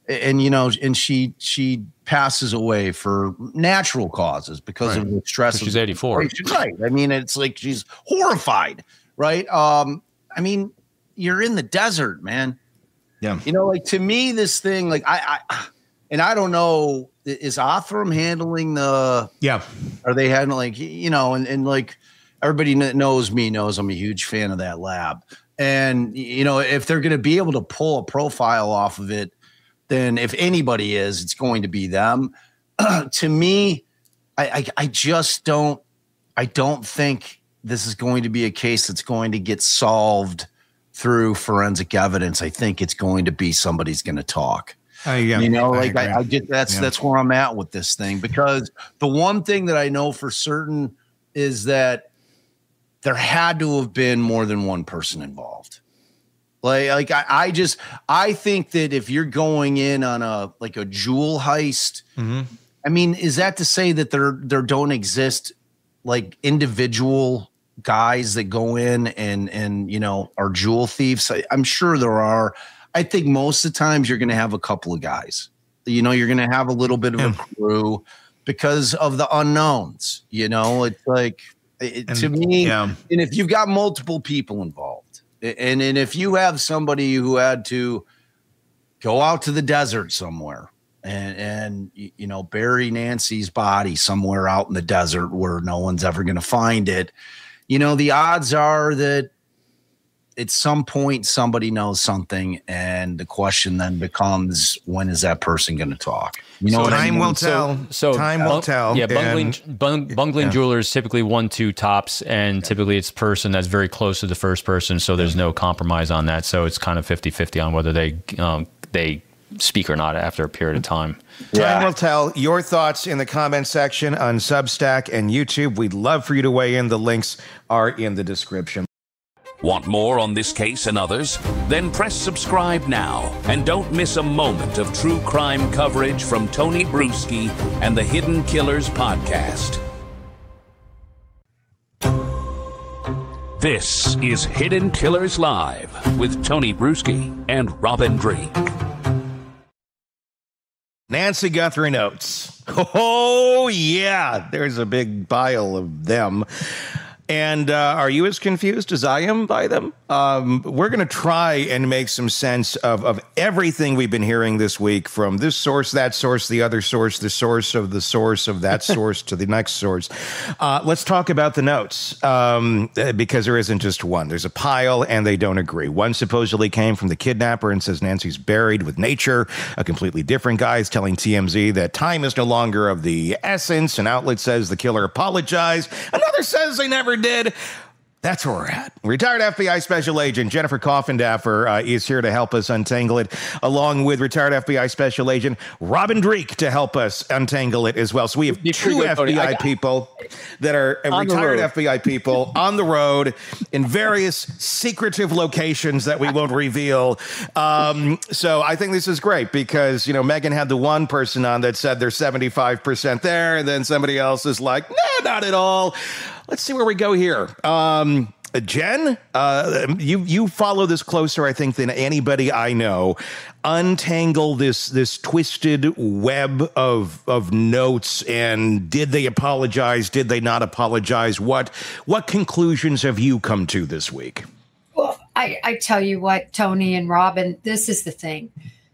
and you know, and she she passes away for natural causes because right. of the stress. She's eighty-four, right? I mean, it's like she's horrified, right? Um, I mean, you're in the desert, man. Yeah, you know, like to me, this thing, like I, I and I don't know, is Othram handling the? Yeah, are they handling? You know, and and like everybody that knows me knows I'm a huge fan of that lab, and you know, if they're going to be able to pull a profile off of it. Then if anybody is, it's going to be them. To me, I, I, I just don't, I don't think this is going to be a case that's going to get solved through forensic evidence. I think it's going to be somebody's going to talk. Uh, yeah, you know, like I, I, I get that's, yeah. that's where I'm at with this thing, because the one thing that I know for certain is that there had to have been more than one person involved. Like, like I, I just, I think that if you're going in on a, like a jewel heist, mm-hmm. I mean, is that to say that there, there don't exist like individual guys that go in and, and, you know, are jewel thieves? I, I'm sure there are. I think most of the times you're going to have a couple of guys, you know, you're going to have a little bit of yeah. a crew because of the unknowns, you know, it's like it, and, to me, yeah. and if you've got multiple people involved, And and if you have somebody who had to go out to the desert somewhere and, and you know, bury Nancy's body somewhere out in the desert where no one's ever going to find it, you know, the odds are that at some point somebody knows something, and the question then becomes, when is that person going to talk? You know, so what time I mean? will tell. So, so time will bung, tell. Yeah, bungling, and, bung, bungling yeah. jewelers typically one, two tops, and typically it's a person that's very close to the first person, so there's no compromise on that. So it's kind of fifty-fifty on whether they um, they speak or not after a period of time. Yeah. Time will tell. Your thoughts in the comment section on Substack and YouTube. We'd love for you to weigh in. The links are in the description. Want more on this case and others? Then press subscribe now and don't miss a moment of true crime coverage from Tony Bruschi and the Hidden Killers podcast. This is Hidden Killers Live with Tony Bruschi and Robin Dreeke. Nancy Guthrie notes. Oh, yeah, there's a big pile of them. And uh, are you as confused as I am by them? Um, we're going to try and make some sense of, of everything we've been hearing this week, from this source, that source, the other source, the source of the source of that source to the next source. Uh, let's talk about the notes, um, because there isn't just one. There's a pile, and they don't agree. One supposedly came from the kidnapper and says Nancy's buried with nature. A completely different guy is telling T M Z that time is no longer of the essence. An outlet says the killer apologized. Another says they never did. That's where we're at. Retired F B I Special Agent Jennifer Coffindaffer uh, is here to help us untangle it, along with retired F B I Special Agent Robin Dreeke to help us untangle it as well. So we have two F B I people that are retired F B I people on the road in various secretive locations that we won't reveal. Um, so I think this is great because, you know, Megan had the one person on that said they're seventy-five percent there, and then somebody else is like, nah, not at all. Let's see where we go here. Um, Jen, uh, you you follow this closer, I think, than anybody I know. Untangle this this twisted web of of notes, and did they apologize? Did they not apologize? What what conclusions have you come to this week? Well, I, I tell you what, Tony and Robin, this is the thing.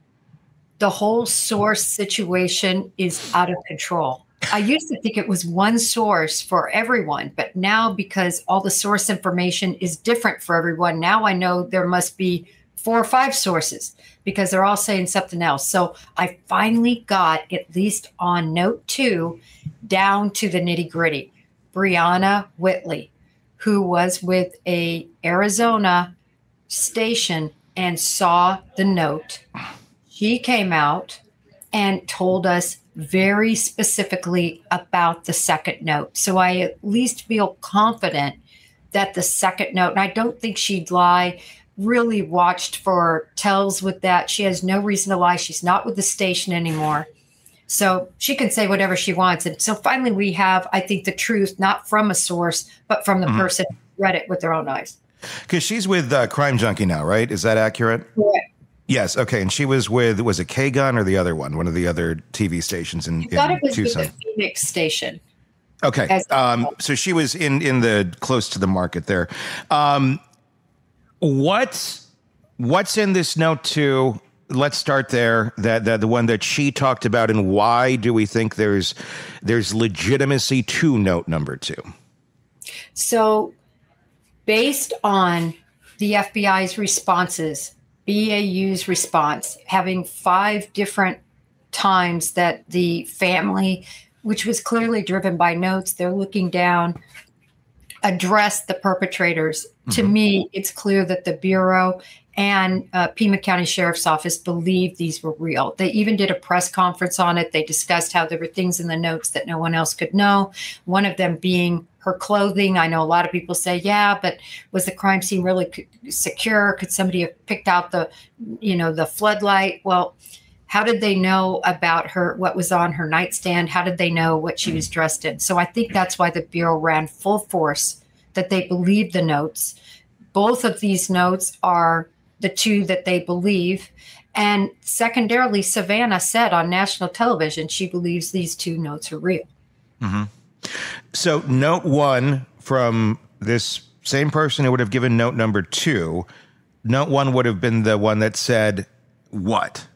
The whole source situation is out of control. I used to think it was one source for everyone, but now because all the source information is different for everyone, now I know there must be four or five sources because they're all saying something else. So I finally got, at least on note two, down to the nitty gritty. Brianna Whitley, who was with a Arizona station and saw the note. She came out and told us very specifically about the second note. So I at least feel confident that the second note, and I don't think she'd lie, really watched for tells with that. She has no reason to lie. She's not with the station anymore. So she can say whatever she wants. And so finally we have, I think, the truth, not from a source, but from the mm-hmm. person who read it with their own eyes. Because she's with uh, Crime Junkie now, right? Is that accurate? Correct. Yes. Okay. And she was with, was it K-Gun or the other one? One of the other T V stations in, I thought in it was Tucson. with the Phoenix station. Okay. As- Um, so she was in, in the close to the market there. Um, what's, what's in this note two? Let's start there. That, that the one that she talked about, and why do we think there's, there's legitimacy to note number two? So based on the F B I's responses, B A U's response, having five different times that the family, which was clearly driven by notes, they're looking down, address the perpetrators. Mm-hmm. To me, it's clear that the Bureau and uh, Pima County Sheriff's Office believed these were real. They even did a press conference on it. They discussed how there were things in the notes that no one else could know. One of them being her clothing. I know a lot of people say, yeah, but was the crime scene really secure? Could somebody have picked out the, you know, the floodlight? Well, how did they know about her, what was on her nightstand? How did they know what she was dressed in? So I think that's why the Bureau ran full force, that they believed the notes. Both of these notes are the two that they believe. And secondarily, Savannah said on national television, she believes these two notes are real. Mm-hmm. So note one from this same person who would have given note number two, note one would have been the one that said what?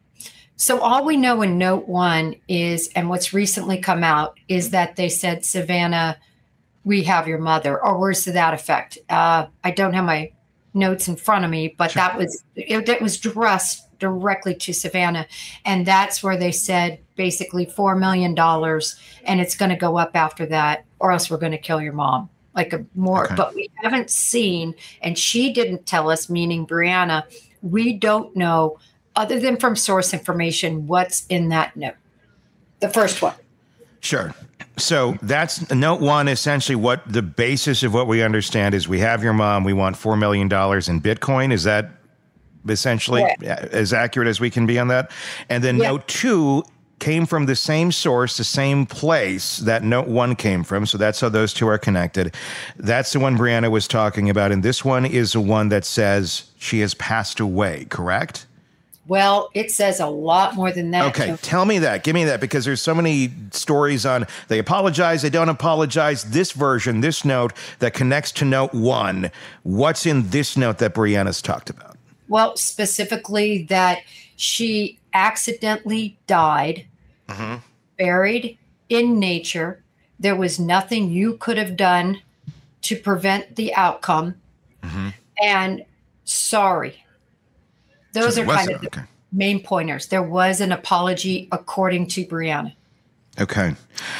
So all we know in note one is, and what's recently come out, is that they said, Savannah, we have your mother, or words to that effect. Uh, I don't have my notes in front of me, but sure. that was it, that was addressed directly to Savannah. And that's where they said basically four million dollars, and it's going to go up after that, or else we're going to kill your mom. Like a more, okay. But we haven't seen, and she didn't tell us, meaning Brianna, we don't know, other than from source information, what's in that note. The first one. Sure. So that's note one. Essentially, what the basis of what we understand is we have your mom. We want four million dollars in Bitcoin. Is that essentially yeah. as accurate as we can be on that? And then yeah. note two came from the same source, the same place that note one came from. So that's how those two are connected. That's the one Brianna was talking about. And this one is the one that says she has passed away, correct? Well, it says a lot more than that. Okay, Joe. Tell me that. Give me that, because there's so many stories on they apologize, they don't apologize. This version, this note that connects to note one, what's in this note that Brianna's talked about? Well, specifically that she accidentally died, mm-hmm. buried in nature. There was nothing you could have done to prevent the outcome. Mm-hmm. And sorry. Those so are kind of the okay. main pointers. There was an apology according to Brianna. Okay.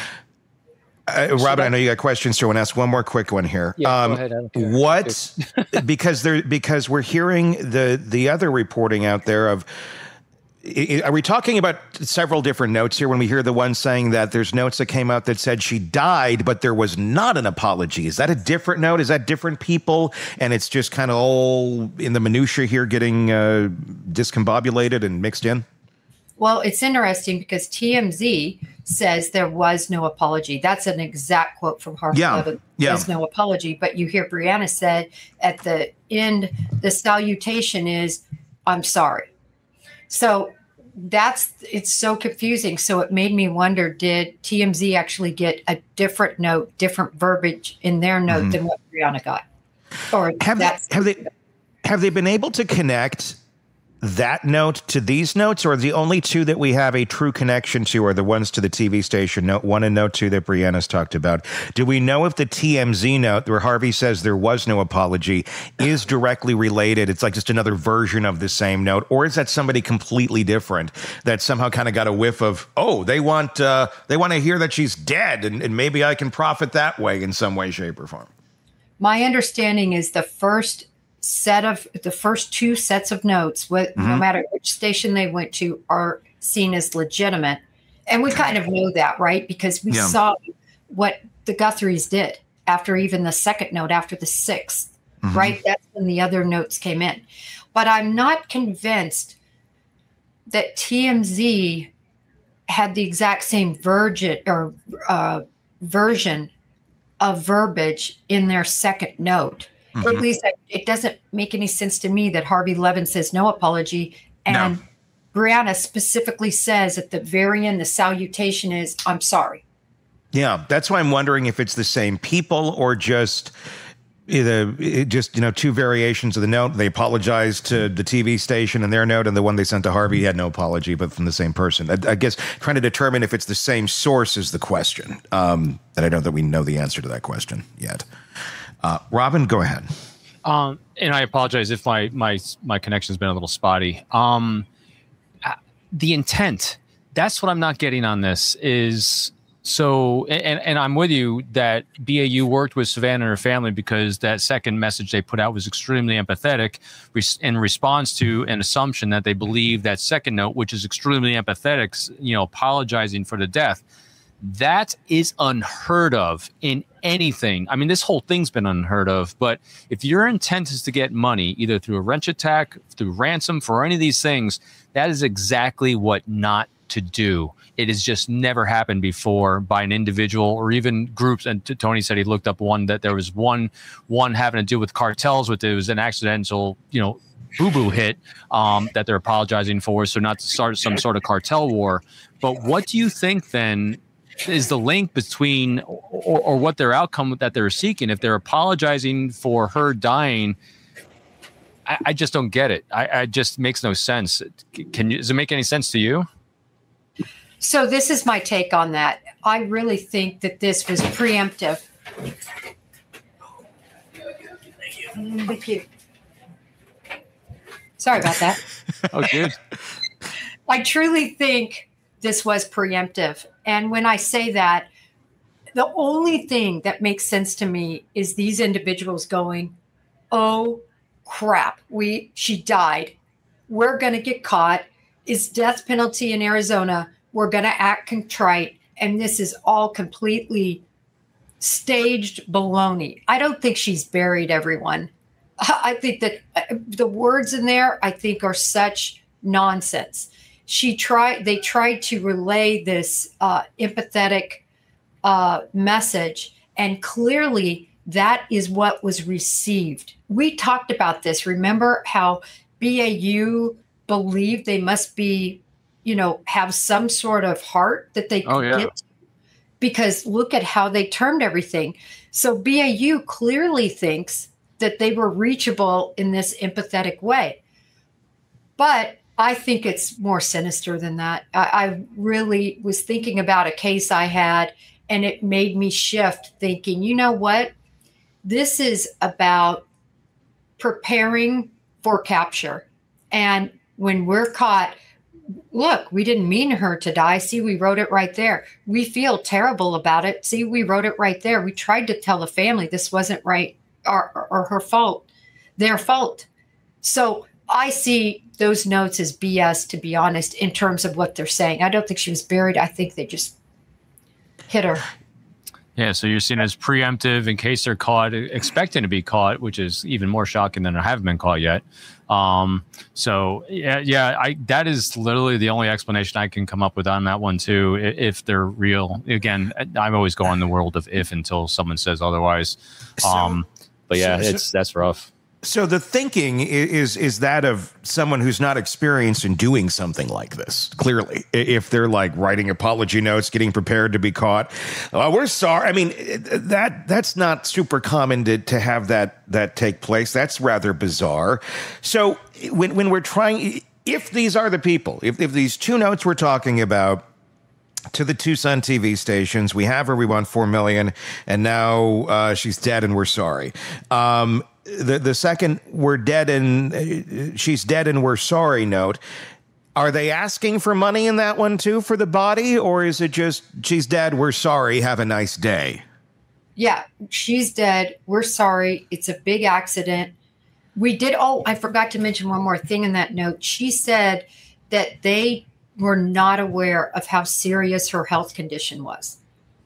Uh, Robin, I know you got questions, so I want to ask one more quick one here. Yeah, um, go ahead. I don't care. What, because there, because we're hearing the, the other reporting out there of, are we talking about several different notes here when we hear the one saying that there's notes that came out that said she died, but there was not an apology? Is that a different note? Is that different people? And it's just kind of all in the minutia here getting uh, discombobulated and mixed in? Well, it's interesting because T M Z says there was no apology. That's an exact quote from Harper. Yeah, There yeah. was no apology. But you hear Brianna said at the end, the salutation is, I'm sorry. So that's, it's so confusing. So it made me wonder, did T M Z actually get a different note, different verbiage in their note mm-hmm. than what Brianna got? Or have they, have they have they been able to connect that note to these notes, or the only two that we have a true connection to are the ones to the T V station, note one and note two that Brianna's talked about? Do we know if the T M Z note where Harvey says there was no apology is directly related? It's like just another version of the same note, or is that somebody completely different that somehow kind of got a whiff of, oh, they want uh, they want to hear that she's dead, and, and maybe I can profit that way in some way, shape, or form? My understanding is the first set of the first two sets of notes, what, mm-hmm. no matter which station they went to, are seen as legitimate. And we kind of know that, right? Because we yeah. saw what the Guthries did after even the second note, after the sixth, mm-hmm. right? That's when the other notes came in. But I'm not convinced that T M Z had the exact same virgin or uh, version of verbiage in their second note. Or at least I, it doesn't make any sense to me that Harvey Levin says no apology. And no. Brianna specifically says at the very end, the salutation is, I'm sorry. Yeah, that's why I'm wondering if it's the same people or just either just, you know, two variations of the note. They apologized to the T V station in their note, and the one they sent to Harvey had no apology, but from the same person. I, I guess trying to determine if it's the same source is the question. Um, and I don't think we know the answer to that question yet. Uh, Robin, go ahead. Um, and I apologize if my my my connection's been a little spotty. Um, the intent, that's what I'm not getting on this is. So, and, and I'm with you that B A U worked with Savannah and her family because that second message they put out was extremely empathetic in response to an assumption that they believe that second note, which is extremely empathetic, you know, apologizing for the death. That is unheard of in anything. I mean, this whole thing's been unheard of, but if your intent is to get money, either through a wrench attack, through ransom, for any of these things, that is exactly what not to do. It has just never happened before by an individual or even groups. And t- Tony said he looked up one that there was one one having to do with cartels, with it was an accidental, you know, boo-boo hit um, that they're apologizing for. So not to start some sort of cartel war. But what do you think then is the link between or, or what their outcome that they're seeking? If they're apologizing for her dying, I, I just don't get it. I, I just makes no sense. Can you? Does it make any sense to you? So this is my take on that. I really think that this was preemptive. Thank you. Sorry about that. Oh, good. I truly think this was preemptive. And when I say that, the only thing that makes sense to me is these individuals going, oh, crap, we she died. We're going to get caught. It's death penalty in Arizona. We're going to act contrite, and this is all completely staged baloney. I don't think she's buried everyone. I think that the words in there, I think, are such nonsense. She tried, they tried to relay this uh, empathetic uh, message, and clearly that is what was received. We talked about this. Remember how B A U believed they must be, you know, have some sort of heart that they could oh, yeah. get to, because look at how they termed everything. So B A U clearly thinks that they were reachable in this empathetic way. But I think it's more sinister than that. I, I really was thinking about a case I had, and it made me shift thinking, you know what? This is about preparing for capture. And when we're caught, look, we didn't mean her to die. See, we wrote it right there. We feel terrible about it. See, we wrote it right there. We tried to tell the family this wasn't right or, or, or her fault, their fault. So I see those notes as B S, to be honest, in terms of what they're saying. I don't think she was buried. I think they just hit her. Yeah, so you're seen as preemptive in case they're caught, expecting to be caught, which is even more shocking than they haven't been caught yet. Um, so yeah, yeah, I that is literally the only explanation I can come up with on that one too. If they're real, again, I'm always going in the world of if until someone says otherwise. Um, but yeah, so, it's that's rough. So the thinking is is that of someone who's not experienced in doing something like this. Clearly, if they're like writing apology notes, getting prepared to be caught, oh, we're sorry. I mean, that that's not super common to to have that that take place. That's rather bizarre. So when when we're trying, if these are the people, if if these two notes we're talking about to the Tucson T V stations, we have her, we want four million, and now uh, she's dead, and we're sorry. Um, The the second we're dead and uh, she's dead and we're sorry note, are they asking for money in that one too for the body, or is it just she's dead, we're sorry, have a nice day? Yeah, she's dead, we're sorry, it's a big accident. We did, oh, I forgot to mention one more thing in that note. She said that they were not aware of how serious her health condition was,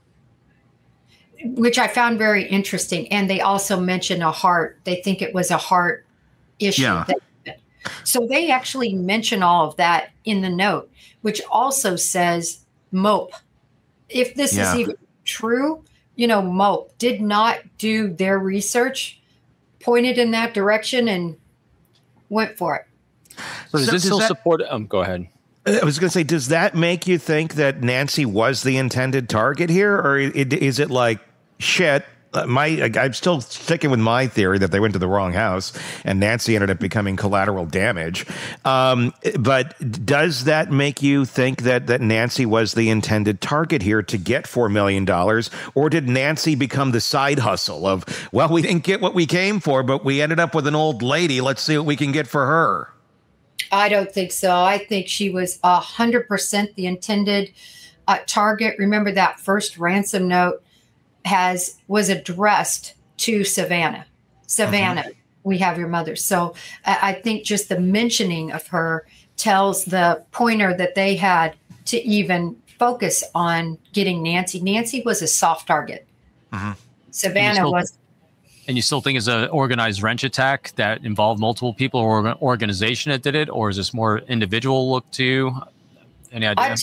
which I found very interesting. And they also mentioned a heart. They think it was a heart issue. Yeah. That, so they actually mention all of that in the note, which also says MOPE. If this yeah. is even true, you know, MOPE did not do their research pointed in that direction and went for it. So does So this does still that- support? Um, go ahead. I was going to say, does that make you think that Nancy was the intended target here, or is it like shit? My, I'm still sticking with my theory that they went to the wrong house and Nancy ended up becoming collateral damage. Um, but does that make you think that that Nancy was the intended target here to get four million dollars, or did Nancy become the side hustle of, well, we didn't get what we came for, but we ended up with an old lady. Let's see what we can get for her. I don't think so. I think she was a hundred percent the intended uh, target. Remember that first ransom note has was addressed to Savannah. Savannah, mm-hmm. we have your mother. So uh, I think just the mentioning of her tells the pointer that they had to even focus on getting Nancy. Nancy was a soft target. Mm-hmm. Savannah still, was. And you still think it's an organized wrench attack that involved multiple people or an organization that did it? Or is this more individual look to? Any idea?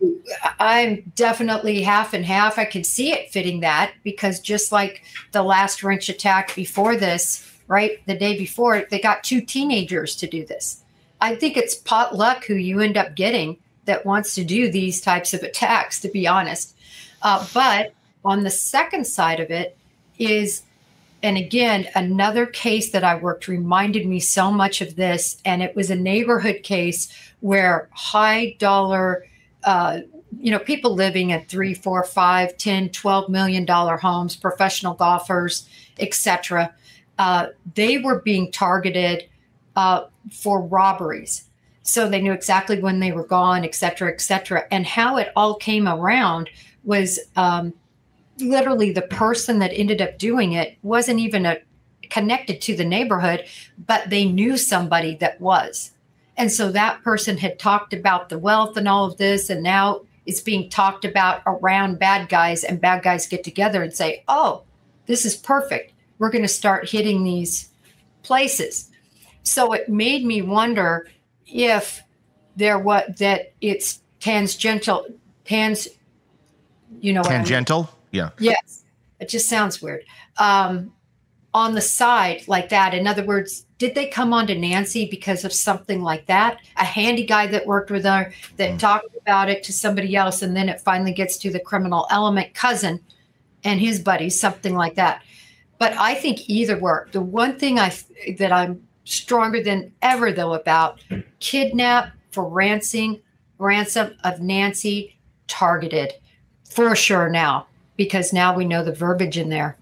I'm definitely half and half. I could see it fitting that because just like the last wrench attack before this, right, the day before, they got two teenagers to do this. I think it's potluck who you end up getting that wants to do these types of attacks, to be honest. Uh, but on the second side of it is, and again, another case that I worked reminded me so much of this, and it was a neighborhood case where high dollar, uh, you know, people living at three, four, five, ten, twelve million dollar homes, professional golfers, et cetera. Uh, they were being targeted uh, for robberies. So they knew exactly when they were gone, et cetera, et cetera. And how it all came around was um, literally the person that ended up doing it wasn't even a, connected to the neighborhood, but they knew somebody that was. And so that person had talked about the wealth and all of this, and now it's being talked about around bad guys, and bad guys get together and say, oh, this is perfect. We're going to start hitting these places. So it made me wonder if there what that it's tangential, tans, you know, tangential. What I mean? Yeah. Yes. It just sounds weird. Um, on the side like that. In other words, did they come on to Nancy because of something like that? A handy guy that worked with her that mm. talked about it to somebody else, and then it finally gets to the criminal element cousin and his buddies, something like that. But I think either work. The one thing I that I'm stronger than ever though about kidnap for ransom, ransom of Nancy targeted for sure now, because now we know the verbiage in there.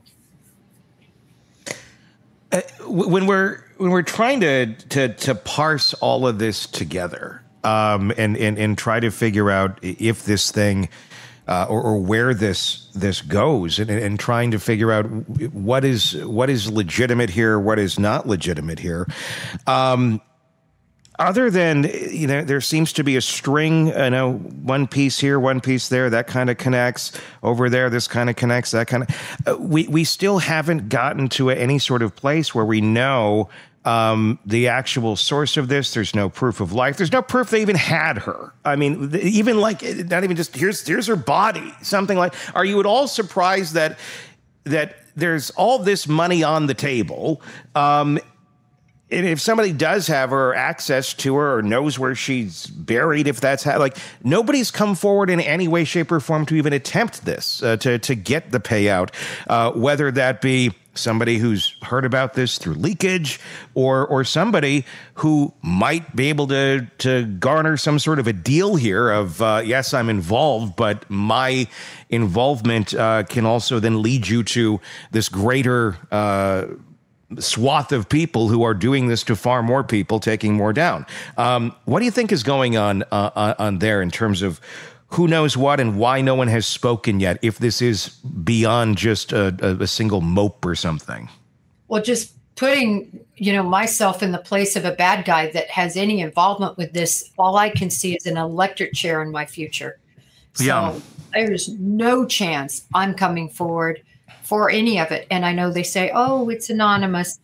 Uh, when we're when we're trying to to to parse all of this together, um, and and and try to figure out if this thing uh, or, or where this this goes, and, and trying to figure out what is what is legitimate here, what is not legitimate here. Um, Other than, you know, there seems to be a string, you know, one piece here, one piece there, that kind of connects over there. This kind of connects, that kind of, uh, we, we still haven't gotten to any sort of place where we know um, the actual source of this. There's no proof of life. There's no proof they even had her. I mean, even like, not even just, here's, here's her body, something like, are you at all surprised that, that there's all this money on the table, um, and if somebody does have her access to her or knows where she's buried, if that's how, like, nobody's come forward in any way, shape, or form to even attempt this, uh, to to get the payout, uh, whether that be somebody who's heard about this through leakage, or or somebody who might be able to to garner some sort of a deal here of uh, yes, I'm involved, but my involvement uh, can also then lead you to this greater Uh, swath of people who are doing this to far more people, taking more down. Um, what do you think is going on uh, on there in terms of who knows what and why no one has spoken yet, if this is beyond just a, a, a single mope or something? Well, just putting, you know, myself in the place of a bad guy that has any involvement with this, all I can see is an electric chair in my future. So yeah. There's no chance I'm coming forward for any of it. And I know they say, oh, it's anonymous.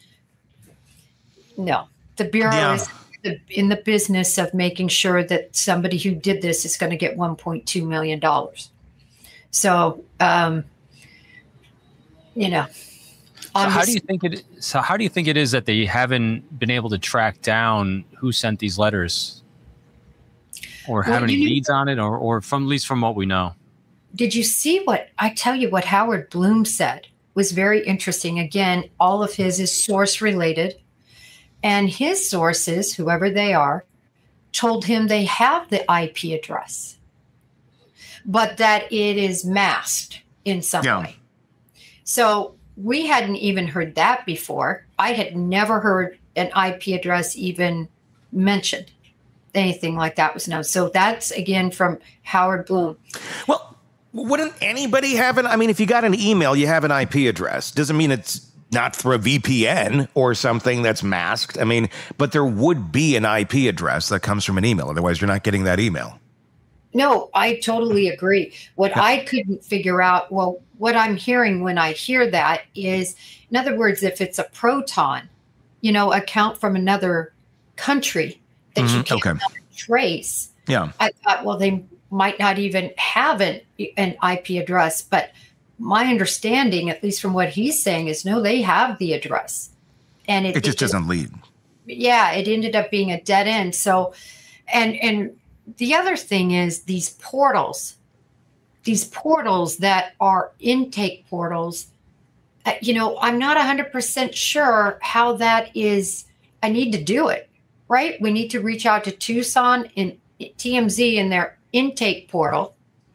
No, the Bureau yeah. is in the business of making sure that somebody who did this is going to get one point two million dollars. So, um, you know. So how do you think it? So how do you think it is that they haven't been able to track down who sent these letters, or have well, any leads on it, or or from at least from what we know? Did you see what I tell you? What Howard Bloom said was very interesting. Again, all of his is source related, and his sources, whoever they are, told him they have the I P address, but that it is masked in some yeah. way. So we hadn't even heard that before. I had never heard an I P address even mentioned. Anything like that was known. So that's, again, from Howard Bloom. Well, wouldn't anybody have an, I mean, if you got an email, you have an I P address. Doesn't mean it's not through a V P N or something that's masked. I mean, but there would be an I P address that comes from an email. Otherwise, you're not getting that email. No, I totally agree. What yeah. I couldn't figure out, well, what I'm hearing when I hear that is, in other words, if it's a Proton, you know, account from another country that mm-hmm. you can't okay. trace. Yeah. I thought, well, they might not even have an, an I P address. But my understanding, at least from what he's saying, is no, they have the address. And it, it just it, doesn't lead. Yeah, it ended up being a dead end. So, and, and, the other thing is these portals, these portals that are intake portals, uh, you know, I'm not one hundred percent sure how that is. I need to do it, right? We need to reach out to Tucson and T M Z in their intake portal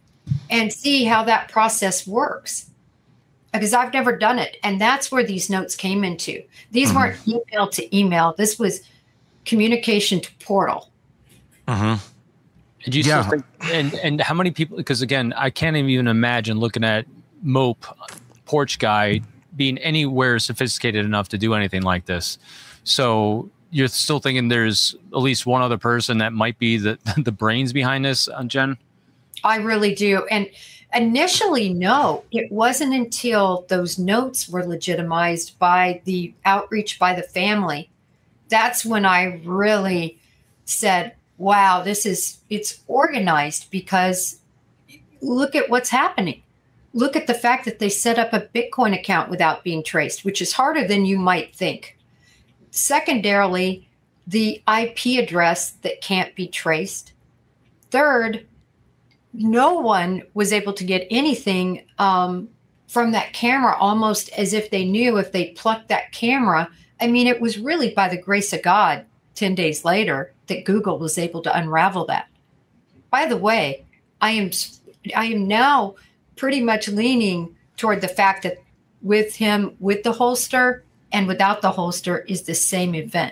and see how that process works. Because I've never done it. And that's where these notes came into. These mm-hmm. weren't email to email. This was communication to portal. Mm-hmm. And, you yeah. still think, and and how many people? Because again, I can't even imagine looking at Mope, Porch Guy, being anywhere sophisticated enough to do anything like this. So you're still thinking there's at least one other person that might be the the brains behind this, uh, Jen? I really do. And initially, no, it wasn't until those notes were legitimized by the outreach by the family. That's when I really said, wow, this is, it's organized, because look at what's happening. Look at the fact that they set up a Bitcoin account without being traced, which is harder than you might think. Secondarily, the I P address that can't be traced. Third, no one was able to get anything um, from that camera, almost as if they knew if they plucked that camera. I mean, it was really by the grace of God, ten days later, that Google was able to unravel that. By the way, I am I am now pretty much leaning toward the fact that with him, with the holster and without the holster, is the same event.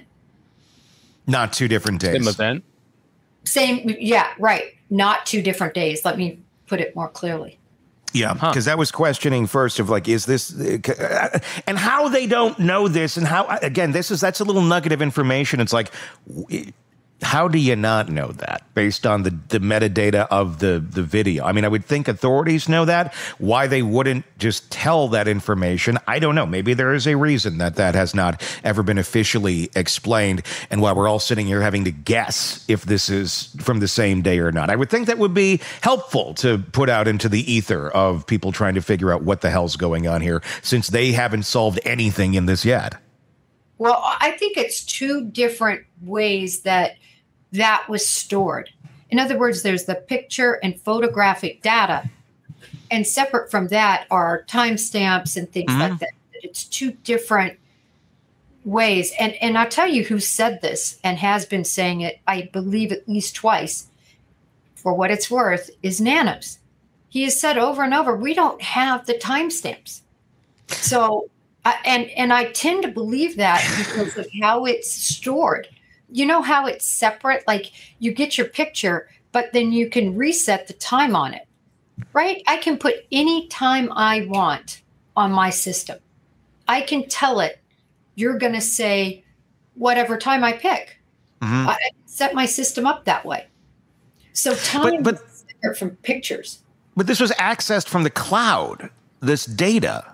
Not two different days. Same event? Same, yeah, right. Not two different days. Let me put it more clearly. Yeah, because huh. that was questioning first of like, is this, uh, and how they don't know this, and how, again, this is, that's a little nugget of information. It's like, how do you not know that based on the, the metadata of the, the video? I mean, I would think authorities know that. Why they wouldn't just tell that information, I don't know. Maybe there is a reason that that has not ever been officially explained. And while we're all sitting here having to guess if this is from the same day or not, I would think that would be helpful to put out into the ether of people trying to figure out what the hell's going on here, since they haven't solved anything in this yet. Well, I think it's two different ways that that was stored. In other words, there's the picture and photographic data, and separate from that are timestamps and things mm-hmm. like that. It's two different ways. And and I'll tell you who said this and has been saying it, I believe at least twice, for what it's worth, is Nanos. He has said over and over, we don't have the timestamps. So, I, and and I tend to believe that because of how it's stored. You know how it's separate? Like you get your picture, but then you can reset the time on it, right? I can put any time I want on my system. I can tell it, you're going to say whatever time I pick. Mm-hmm. I set my system up that way. So time but, but, is separate from pictures. But this was accessed from the cloud, this data.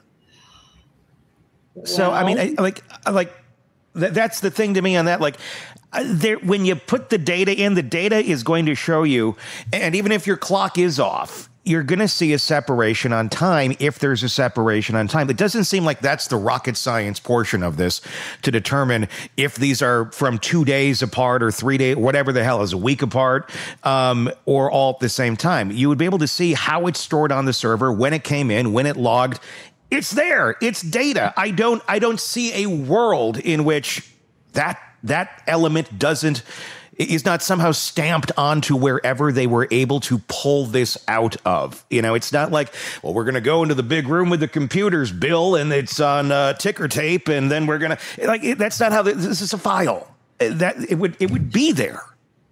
Well, so, I mean, I, like, like th- that's the thing to me on that. Like, uh, there, when you put the data in, the data is going to show you, and even if your clock is off, you're going to see a separation on time if there's a separation on time. It doesn't seem like that's the rocket science portion of this to determine if these are from two days apart or three days, whatever the hell is a week apart, um, or all at the same time. You would be able to see how it's stored on the server, when it came in, when it logged. It's there. It's data. I don't I don't see a world in which that that element doesn't is not somehow stamped onto wherever they were able to pull this out of. You know, it's not like, well, we're going to go into the big room with the computers, Bill, and it's on uh, ticker tape, and then we're going to like it, that's not how this, this is a file. That it would it would be there.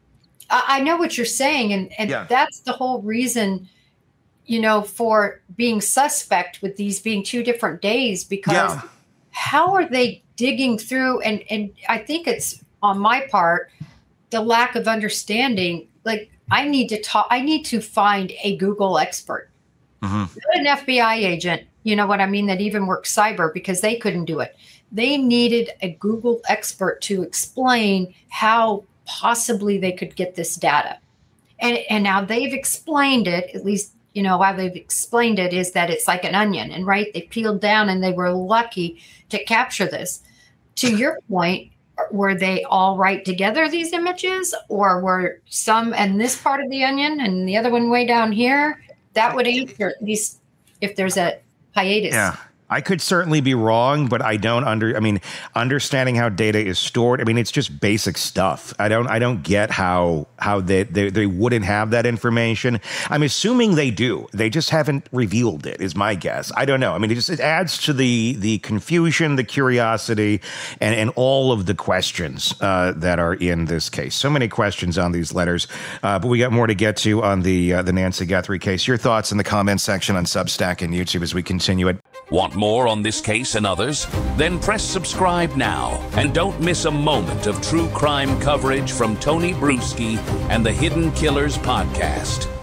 I know what you're saying, and and yeah. that's the whole reason, you know, for being suspect with these being two different days, because yeah. how are they digging through? And and I think it's on my part, the lack of understanding. Like, I need to talk, I need to find a Google expert, mm-hmm. not an F B I agent, you know what I mean, that even works cyber, because they couldn't do it. They needed a Google expert to explain how possibly they could get this data. And, and now they've explained it, at least, you know, how they've explained it is that it's like an onion, and right, they peeled down and they were lucky to capture this. To your point, were they all right together, these images, or were some in this part of the onion and the other one way down here? That would answer at least if there's a hiatus. Yeah. I could certainly be wrong, but I don't under, I mean, understanding how data is stored. I mean, it's just basic stuff. I don't, I don't get how, how they, they, they wouldn't have that information. I'm assuming they do. They just haven't revealed it, is my guess. I don't know. I mean, it just, it adds to the, the confusion, the curiosity, and, and all of the questions uh, that are in this case. So many questions on these letters, uh, but we got more to get to on the, uh, the Nancy Guthrie case. Your thoughts in the comments section on Substack and YouTube as we continue it. Want more on this case and others? Then press subscribe now and don't miss a moment of true crime coverage from Tony Bruschi and the Hidden Killers podcast.